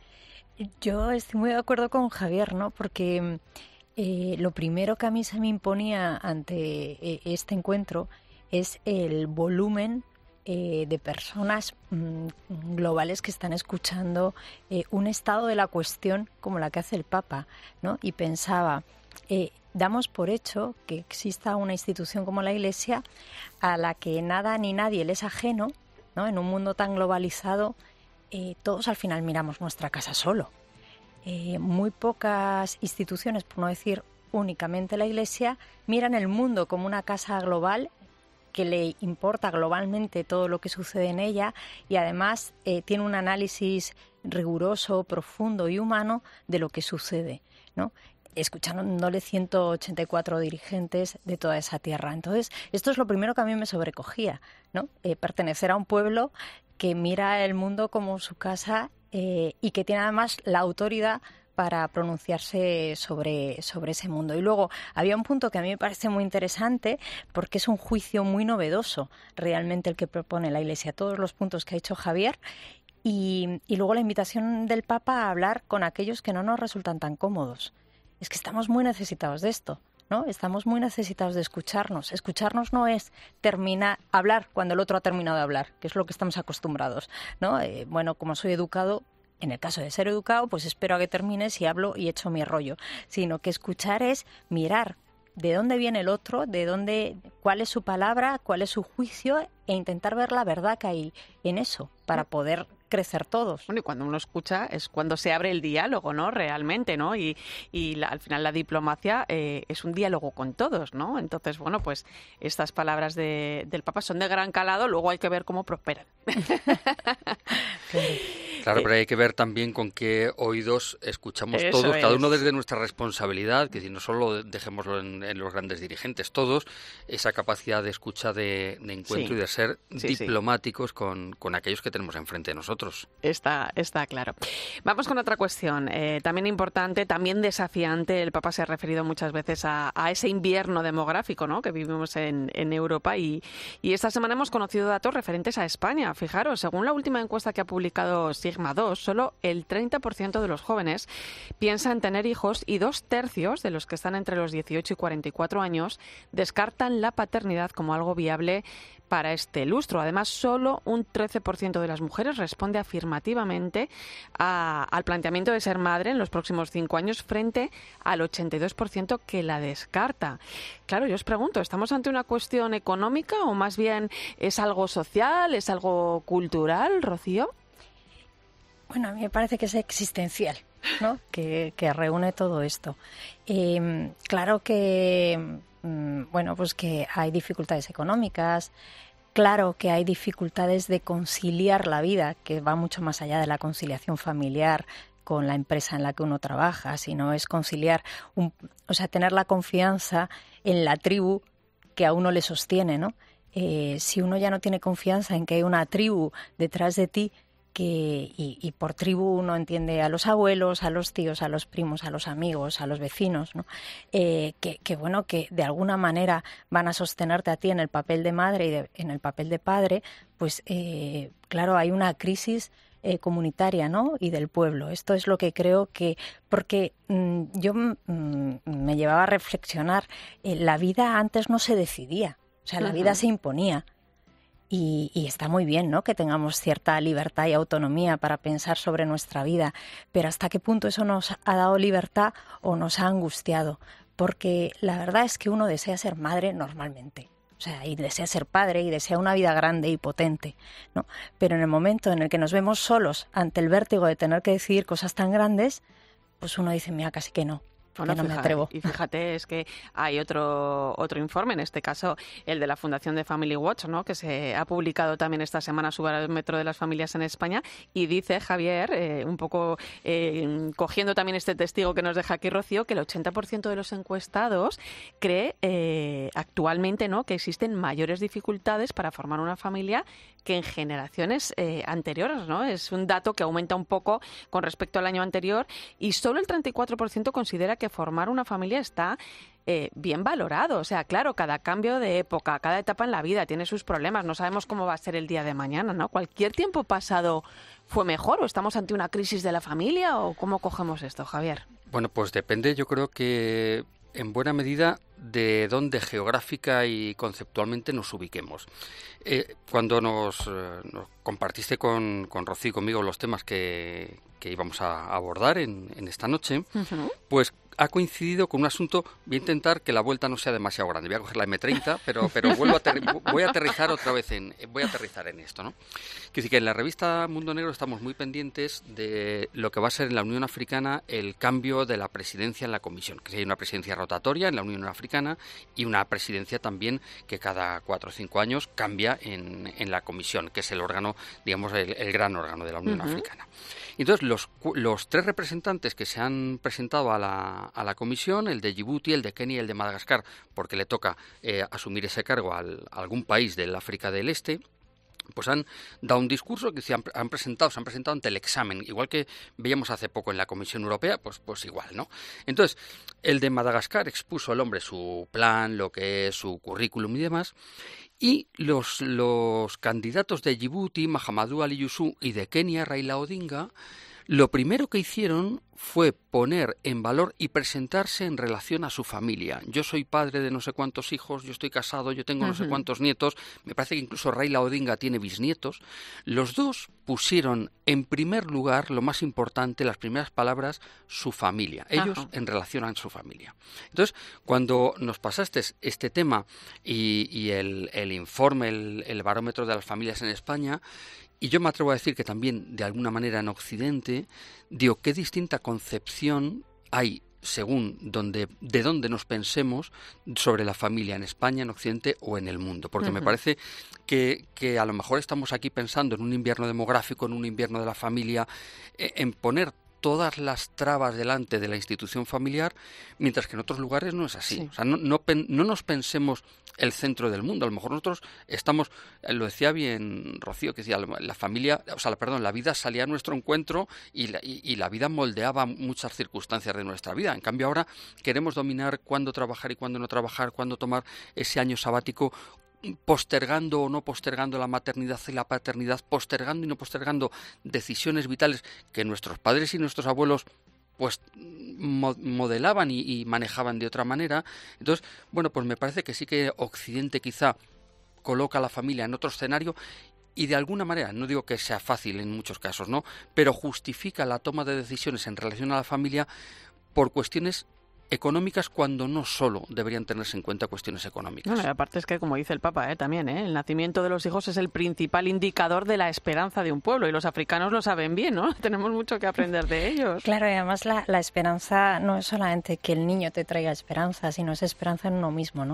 Yo estoy muy de acuerdo con Javier, ¿no? Porque eh, lo primero que a mí se me imponía ante eh, este encuentro es el volumen eh, de personas mmm, globales que están escuchando eh, un estado de la cuestión como la que hace el Papa, ¿no? Y pensaba, eh, damos por hecho que exista una institución como la Iglesia a la que nada ni nadie le es ajeno, ¿no? En un mundo tan globalizado, eh, todos al final miramos nuestra casa solo. Eh, muy pocas instituciones, por no decir únicamente la Iglesia, miran el mundo como una casa global que le importa globalmente todo lo que sucede en ella y además eh, tiene un análisis riguroso, profundo y humano de lo que sucede, ¿no? Escuchándole ciento ochenta y cuatro dirigentes de toda esa tierra. Entonces, esto es lo primero que a mí me sobrecogía, ¿no? Eh, pertenecer a un pueblo que mira el mundo como su casa eh, y que tiene además la autoridad para pronunciarse sobre, sobre ese mundo. Y luego había un punto que a mí me parece muy interesante porque es un juicio muy novedoso realmente el que propone la Iglesia, todos los puntos que ha dicho Javier. Y, y luego la invitación del Papa a hablar con aquellos que no nos resultan tan cómodos. Es que estamos muy necesitados de esto, ¿no? Estamos muy necesitados de escucharnos. Escucharnos no es terminar, hablar cuando el otro ha terminado de hablar, que es lo que estamos acostumbrados, ¿no? Eh, bueno, como soy educado, en el caso de ser educado, pues espero a que termines y hablo y echo mi rollo. Sino que escuchar es mirar de dónde viene el otro, de dónde, cuál es su palabra, cuál es su juicio e intentar ver la verdad que hay en eso para poder crecer todos. Bueno, y cuando uno escucha es cuando se abre el diálogo, ¿no? Realmente, ¿no? Y, y la, al final la diplomacia eh, es un diálogo con todos, ¿no? Entonces, bueno, pues estas palabras de, del Papa son de gran calado, luego hay que ver cómo prosperan. Claro, pero hay que ver también con qué oídos escuchamos Eso todos, es. cada uno desde nuestra responsabilidad, que si no solo dejémoslo en, en los grandes dirigentes, todos, esa capacidad de escucha, de, de encuentro Sí. y de ser Sí, diplomáticos con, con aquellos que tenemos enfrente de nosotros. Está, está claro. Vamos con otra cuestión, eh, también importante, también desafiante. El Papa se ha referido muchas veces a, a ese invierno demográfico, ¿no? Que vivimos en, en Europa y, y esta semana hemos conocido datos referentes a España. Fijaros, según la última encuesta que ha publicado Sigma dos, solo el treinta por ciento de los jóvenes piensa en tener hijos y dos tercios de los que están entre los dieciocho y cuarenta y cuatro años descartan la paternidad como algo viable para este lustro. Además, solo un trece por ciento de las mujeres responde afirmativamente a, al planteamiento de ser madre en los próximos cinco años frente al ochenta y dos por ciento que la descarta. Claro, yo os pregunto, ¿estamos ante una cuestión económica o más bien es algo social, es algo cultural, Rocío? Bueno, a mí me parece que es existencial, ¿no? que, que reúne todo esto. Eh, claro que, mm, bueno, pues que hay dificultades económicas, claro que hay dificultades de conciliar la vida, que va mucho más allá de la conciliación familiar, con la empresa en la que uno trabaja, sino es conciliar, un, o sea, tener la confianza en la tribu que a uno le sostiene, ¿no? Eh, si uno ya no tiene confianza en que hay una tribu detrás de ti, que y, y por tribu uno entiende a los abuelos, a los tíos, a los primos, a los amigos, a los vecinos, ¿no? Eh, que, que bueno, que de alguna manera van a sostenerte a ti en el papel de madre y de, en el papel de padre, pues eh, claro, hay una crisis eh, comunitaria, ¿no? Y del pueblo. Esto es lo que creo que, porque mmm, yo mmm, me llevaba a reflexionar, eh, la vida antes no se decidía, o sea, la uh-huh. vida se imponía. Y, y está muy bien, ¿no?, que tengamos cierta libertad y autonomía para pensar sobre nuestra vida, pero ¿hasta qué punto eso nos ha dado libertad o nos ha angustiado? Porque la verdad es que uno desea ser madre normalmente, o sea, y desea ser padre y desea una vida grande y potente, ¿no? Pero en el momento en el que nos vemos solos ante el vértigo de tener que decidir cosas tan grandes, pues uno dice, mira, casi que no. Bueno, no fíjate, me atrevo. Y fíjate, es que hay otro otro informe, en este caso el de la Fundación de Family Watch, ¿no?, que se ha publicado también esta semana, su barómetro de las familias en España, y dice, Javier, eh, un poco eh, cogiendo también este testigo que nos deja aquí Rocío, que el ochenta por ciento de los encuestados cree eh, actualmente, ¿no?, que existen mayores dificultades para formar una familia que en generaciones eh, anteriores, ¿no? Es un dato que aumenta un poco con respecto al año anterior, y solo el treinta y cuatro por ciento considera que formar una familia está eh, bien valorado. O sea, claro, cada cambio de época, cada etapa en la vida tiene sus problemas. No sabemos cómo va a ser el día de mañana, ¿no? ¿Cualquier tiempo pasado fue mejor o estamos ante una crisis de la familia o cómo cogemos esto, Javier? Bueno, pues depende, yo creo que en buena medida de dónde geográfica y conceptualmente nos ubiquemos. Eh, cuando nos, eh, nos compartiste con, con Rocío y conmigo los temas que, que íbamos a abordar en, en esta noche, uh-huh. pues ha coincidido con un asunto. Voy a intentar que la vuelta no sea demasiado grande. Voy a coger la eme treinta, pero, pero vuelvo a aterri- voy a aterrizar otra vez en, voy a aterrizar en esto, ¿no? Quiero decir que en la revista Mundo Negro estamos muy pendientes de lo que va a ser en la Unión Africana el cambio de la presidencia en la Comisión. Que hay una presidencia rotatoria en la Unión Africana y una presidencia también que cada cuatro o cinco años cambia en, en la Comisión, que es el órgano, digamos, el, el gran órgano de la Unión uh-huh. Africana. Entonces, los, los tres representantes que se han presentado a la, a la comisión, el de Djibouti, el de Kenia y el de Madagascar, porque le toca eh, asumir ese cargo al, a algún país del África del Este, pues han dado un discurso que se han, han presentado, se han presentado ante el examen, igual que veíamos hace poco en la Comisión Europea, pues, pues igual, ¿no? Entonces, el de Madagascar expuso al hombre su plan, lo que es su currículum y demás, y los, los candidatos de Djibouti, Mahamadou Ali Yusuf, y de Kenia, Raila Odinga, lo primero que hicieron fue poner en valor y presentarse en relación a su familia. Yo soy padre de no sé cuántos hijos, yo estoy casado, yo tengo no sé cuántos nietos, me parece que incluso Raila Odinga tiene bisnietos. Los dos pusieron en primer lugar, lo más importante, las primeras palabras, su familia. Ellos Ajá. en relación a su familia. Entonces, cuando nos pasaste este tema y, y el, el informe, el, el barómetro de las familias en España, y yo me atrevo a decir que también, de alguna manera, en Occidente, digo, qué distinta concepción hay según donde, de dónde nos pensemos sobre la familia en España, en Occidente o en el mundo. Porque uh-huh. me parece que, que a lo mejor estamos aquí pensando en un invierno demográfico, en un invierno de la familia, en poner todas las trabas delante de la institución familiar, mientras que en otros lugares no es así. Sí. O sea, no, no, no nos pensemos el centro del mundo. A lo mejor nosotros estamos, lo decía bien Rocío, que decía, la familia, o sea, perdón, la vida salía a nuestro encuentro y la, y, y la vida moldeaba muchas circunstancias de nuestra vida. En cambio, ahora queremos dominar cuándo trabajar y cuándo no trabajar, cuándo tomar ese año sabático, postergando o no postergando la maternidad y la paternidad, postergando y no postergando decisiones vitales que nuestros padres y nuestros abuelos pues mo- modelaban y, y manejaban de otra manera. Entonces, bueno, pues me parece que sí que Occidente quizá coloca a la familia en otro escenario y de alguna manera, no digo que sea fácil en muchos casos, ¿no?, pero justifica la toma de decisiones en relación a la familia por cuestiones económicas, cuando no solo deberían tenerse en cuenta cuestiones económicas. No, y aparte es que, como dice el Papa, ¿eh? también, ¿eh? el nacimiento de los hijos es el principal indicador de la esperanza de un pueblo, y los africanos lo saben bien, ¿no? Tenemos mucho que aprender de ellos. Claro, y además la, la esperanza no es solamente que el niño te traiga esperanza, sino es esperanza en uno mismo, ¿no?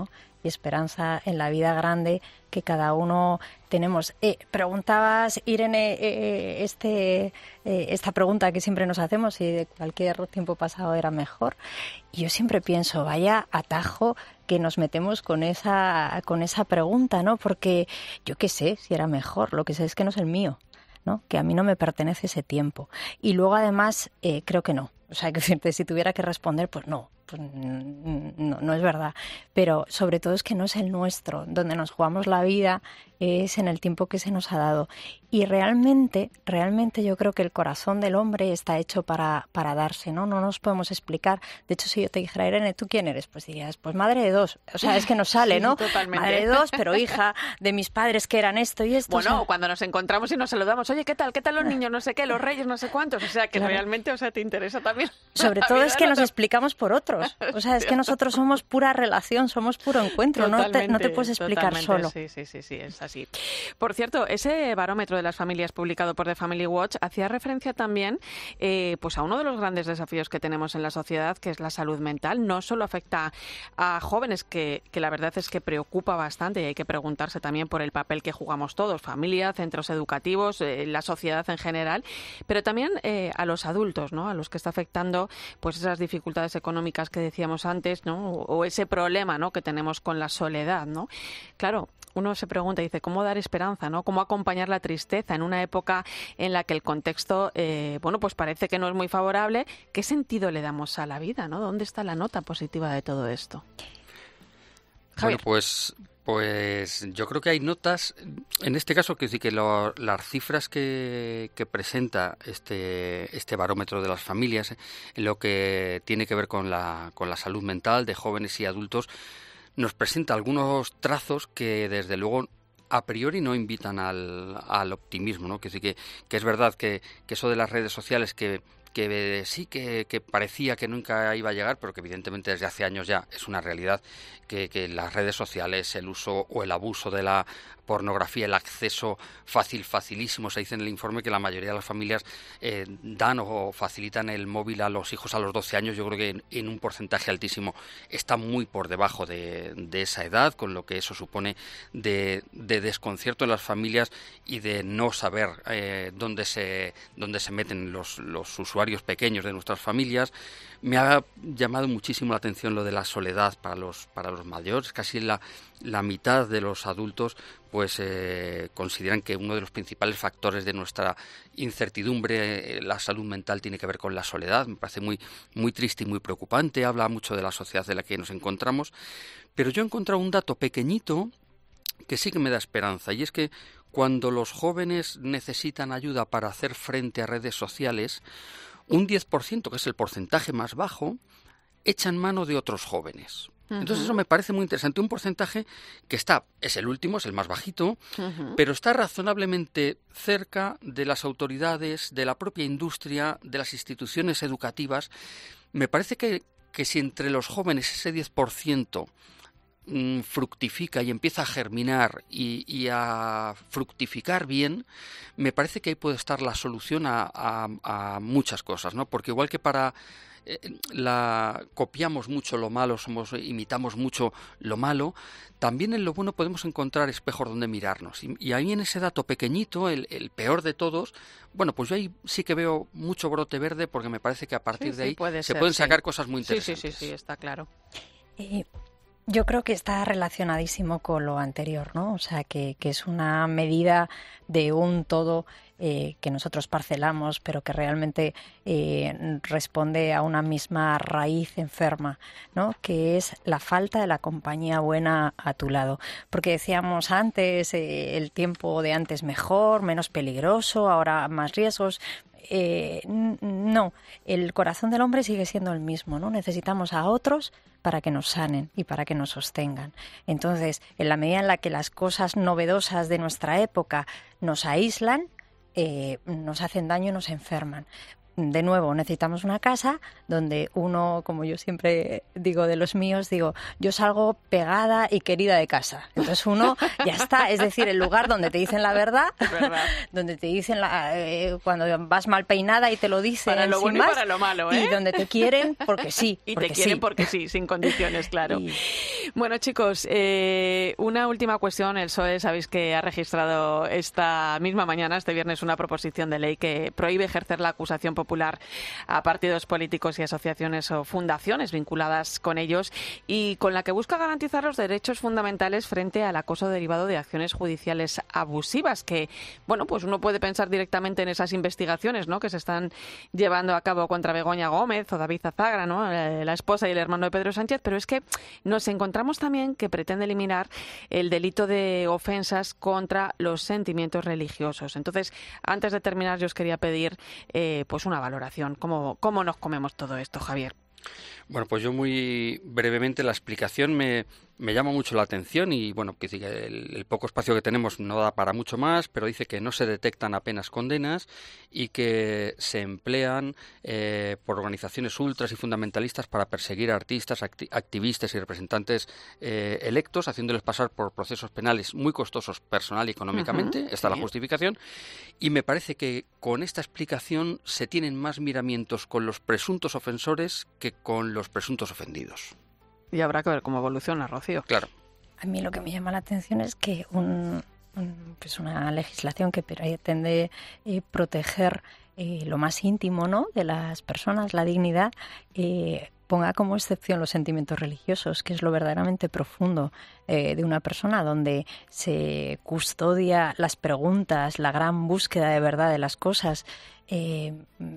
y esperanza en la vida grande que cada uno tenemos. Eh, preguntabas, Irene, eh, este, eh, esta pregunta que siempre nos hacemos, si de cualquier tiempo pasado era mejor. Y yo siempre pienso, vaya atajo que nos metemos con esa, con esa pregunta, ¿no? Porque yo qué sé si era mejor, lo que sé es que no es el mío, ¿no? Que a mí no me pertenece ese tiempo. Y luego, además, eh, creo que no. O sea, que si tuviera que responder, pues no. Pues no, no es verdad, pero sobre todo es que no es el nuestro, donde nos jugamos la vida es en el tiempo que se nos ha dado. Y realmente, realmente yo creo que el corazón del hombre está hecho para, para darse, ¿no? No nos podemos explicar. De hecho, si yo te dijera, Irene, ¿tú quién eres? Pues dirías, pues madre de dos. O sea, es que nos sale, ¿no? Sí, totalmente. Madre de dos, pero hija de mis padres que eran esto y esto. Bueno, o sea, cuando nos encontramos y nos saludamos, oye, ¿qué tal? ¿Qué tal los niños? No sé qué, los reyes, no sé cuántos. O sea, que claro. realmente, o sea, te interesa también. Sobre todo es que nos explicamos por otros. O sea, es que nosotros somos pura relación, somos puro encuentro. No te, no te puedes explicar solo. Sí, sí, sí, sí, es así. Por cierto, ese barómetro de las familias publicado por The Family Watch hacía referencia también eh, pues a uno de los grandes desafíos que tenemos en la sociedad, que es la salud mental. No solo afecta a jóvenes, que, que la verdad es que preocupa bastante y hay que preguntarse también por el papel que jugamos todos, familia, centros educativos, eh, la sociedad en general, pero también eh, a los adultos, ¿no? A los que está afectando pues esas dificultades económicas que decíamos antes, ¿no? O, o ese problema, ¿no? Que tenemos con la soledad, ¿no? Claro, uno se pregunta y dice, ¿cómo dar esperanza, ¿no? ¿Cómo acompañar la tristeza en una época en la que el contexto, eh, bueno, pues parece que no es muy favorable? ¿Qué sentido le damos a la vida, ¿no? ¿Dónde está la nota positiva de todo esto? Javier. Bueno, pues... Pues yo creo que hay notas, en este caso, que sí que lo, las cifras que, que presenta este, este barómetro de las familias, en lo que tiene que ver con la, con la salud mental de jóvenes y adultos, nos presenta algunos trazos que desde luego a priori no invitan al, al optimismo, ¿no? Que sí que, que es verdad que, que eso de las redes sociales que que sí, que, que parecía que nunca iba a llegar, pero que evidentemente desde hace años ya es una realidad, que, que las redes sociales, el uso o el abuso de la pornografía, el acceso fácil, facilísimo, se dice en el informe que la mayoría de las familias eh, dan o facilitan el móvil a los hijos a los doce años, yo creo que en, en un porcentaje altísimo está muy por debajo de, de esa edad, con lo que eso supone de, de desconcierto en las familias y de no saber eh, dónde se dónde se meten los, los usuarios pequeños de nuestras familias. Me ha llamado muchísimo la atención lo de la soledad para los para los mayores. Casi la, la mitad de los adultos pues eh, consideran que uno de los principales factores de nuestra incertidumbre, eh, la salud mental, tiene que ver con la soledad. Me parece muy, muy triste y muy preocupante. Habla mucho de la sociedad en la que nos encontramos. Pero yo he encontrado un dato pequeñito que sí que me da esperanza, y es que cuando los jóvenes necesitan ayuda para hacer frente a redes sociales, un diez por ciento, que es el porcentaje más bajo, echan mano de otros jóvenes. Uh-huh. Entonces eso me parece muy interesante. Un porcentaje que está, es el último, es el más bajito, uh-huh. pero está razonablemente cerca de las autoridades, de la propia industria, de las instituciones educativas. Me parece que, que si entre los jóvenes ese diez por ciento mmm, fructifica y empieza a germinar y, y a fructificar bien, me parece que ahí puede estar la solución a, a, a muchas cosas, ¿no? Porque igual que para eh, la copiamos mucho lo malo, somos imitamos mucho lo malo, también en lo bueno podemos encontrar espejos donde mirarnos. Y, y ahí en ese dato pequeñito, el, el peor de todos, bueno, pues yo ahí sí que veo mucho brote verde, porque me parece que a partir sí, de ahí sí, puede se ser, pueden sí. sacar cosas muy interesantes. Sí, sí, sí, sí, está claro. Eh, yo creo que está relacionadísimo con lo anterior, ¿no? O sea, que, que es una medida de un todo eh, que nosotros parcelamos, pero que realmente eh, responde a una misma raíz enferma, ¿no? Que es la falta de la compañía buena a tu lado. Porque decíamos antes, eh, el tiempo de antes mejor, menos peligroso, ahora más riesgos. Eh, no, el corazón del hombre sigue siendo el mismo, ¿no? Necesitamos a otros para que nos sanen y para que nos sostengan. Entonces, en la medida en la que las cosas novedosas de nuestra época nos aíslan, eh, nos hacen daño y nos enferman. de nuevo, necesitamos una casa donde uno, como yo siempre digo de los míos, digo, yo salgo pegada y querida de casa. Entonces uno ya está, es decir, el lugar donde te dicen la verdad, ¿verdad? Donde te dicen la, eh, cuando vas mal peinada y te lo dicen para lo sin bueno más, y para lo malo, ¿eh? Y donde te quieren porque sí. Y porque te quieren sí. porque sí, sin condiciones, claro. Y... Bueno, chicos, eh, una última cuestión. El P S O E, sabéis que ha registrado esta misma mañana, este viernes, una proposición de ley que prohíbe ejercer la acusación popular a partidos políticos y asociaciones o fundaciones vinculadas con ellos y con la que busca garantizar los derechos fundamentales frente al acoso derivado de acciones judiciales abusivas, que, bueno, pues uno puede pensar directamente en esas investigaciones, ¿no?, que se están llevando a cabo contra Begoña Gómez o David Azagra, ¿no?, la esposa y el hermano de Pedro Sánchez, pero es que nos encontramos también que pretende eliminar el delito de ofensas contra los sentimientos religiosos. Entonces, antes de terminar, yo os quería pedir eh, pues una valoración. ¿Cómo, cómo nos comemos todo esto, Javier? Bueno, pues yo muy brevemente, la explicación me, me llama mucho la atención y, bueno, que el, el poco espacio que tenemos no da para mucho más, pero dice que no se detectan apenas condenas y que se emplean eh, por organizaciones ultras y fundamentalistas para perseguir a artistas, acti- activistas y representantes eh, electos, haciéndoles pasar por procesos penales muy costosos personal y económicamente. Uh-huh, Está sí. la justificación. Y me parece que con esta explicación se tienen más miramientos con los presuntos ofensores que con los presuntos ofendidos. Y habrá que ver cómo evoluciona, Rocío. Claro. A mí lo que me llama la atención es que un, un, pues una legislación que pretende eh, proteger eh, lo más íntimo, ¿no?, de las personas, la dignidad, eh, ponga como excepción los sentimientos religiosos, que es lo verdaderamente profundo eh, de una persona, donde se custodia las preguntas, la gran búsqueda de verdad de las cosas. Eh,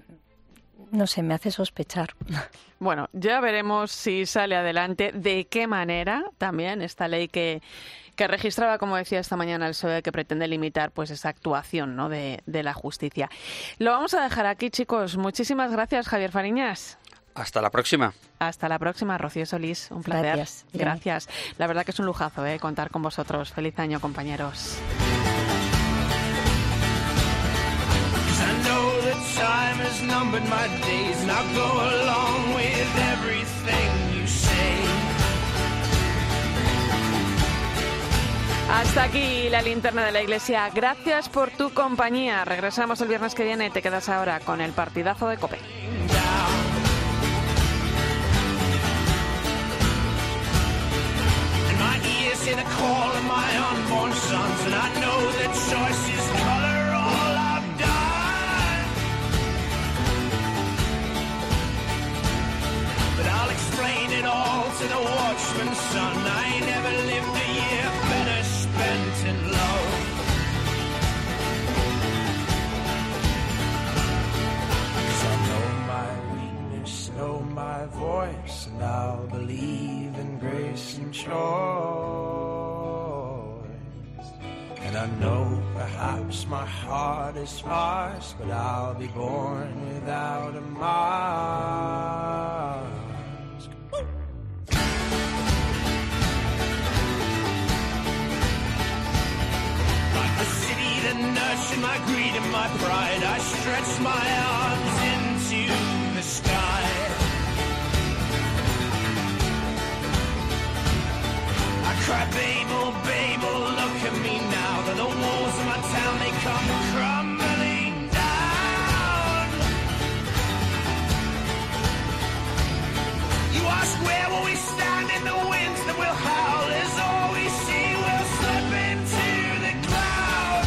no sé, me hace sospechar. Bueno, ya veremos si sale adelante, de qué manera también esta ley que, que registraba, como decía esta mañana el P S O E, que pretende limitar pues esa actuación, ¿no?, de, de la justicia. Lo vamos a dejar aquí, chicos. Muchísimas gracias, Javier Fariñas. Hasta la próxima. Hasta la próxima, Rocío Solís. Un placer. Gracias. Gracias. La verdad que es un lujazo, ¿eh?, contar con vosotros. Feliz año, compañeros. Time has numbered my days and I'll go along with everything you say. Hasta aquí la linterna de la iglesia. Gracias por tu compañía. Regresamos el viernes que viene. Te quedas ahora con el partidazo de COPE. And my ears hear the call of my unborn sons, and I know that choice is color all I've done. But I'll explain it all to the watchman's son. I ain't never lived a year better spent in love. Cause I know my weakness, know my voice, and I'll believe in grace and choice. And I know perhaps my heart is sparse, but I'll be born without a mask. That nurtured my greed and my pride, I stretched my arms into the sky. I cry, Babel, Babel, look at me now. That the walls of my town, they come crumbling down. You ask where will we stand in the winds that will howl, as all we see will slip into the cloud.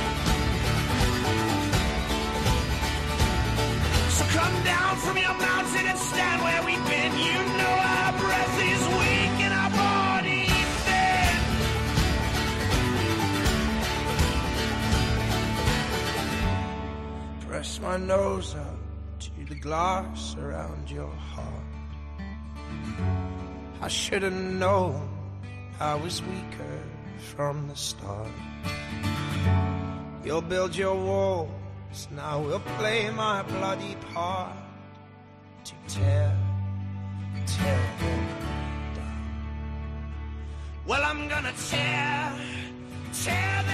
So come down from your mountain and stand where we've been. You know our breath is weak and our body thin. Press my nose up to the glass around your heart. I should have known I was weaker from the start. You'll build your wall, now we'll play my bloody part to tear, tear them down. Well, I'm gonna tear, tear them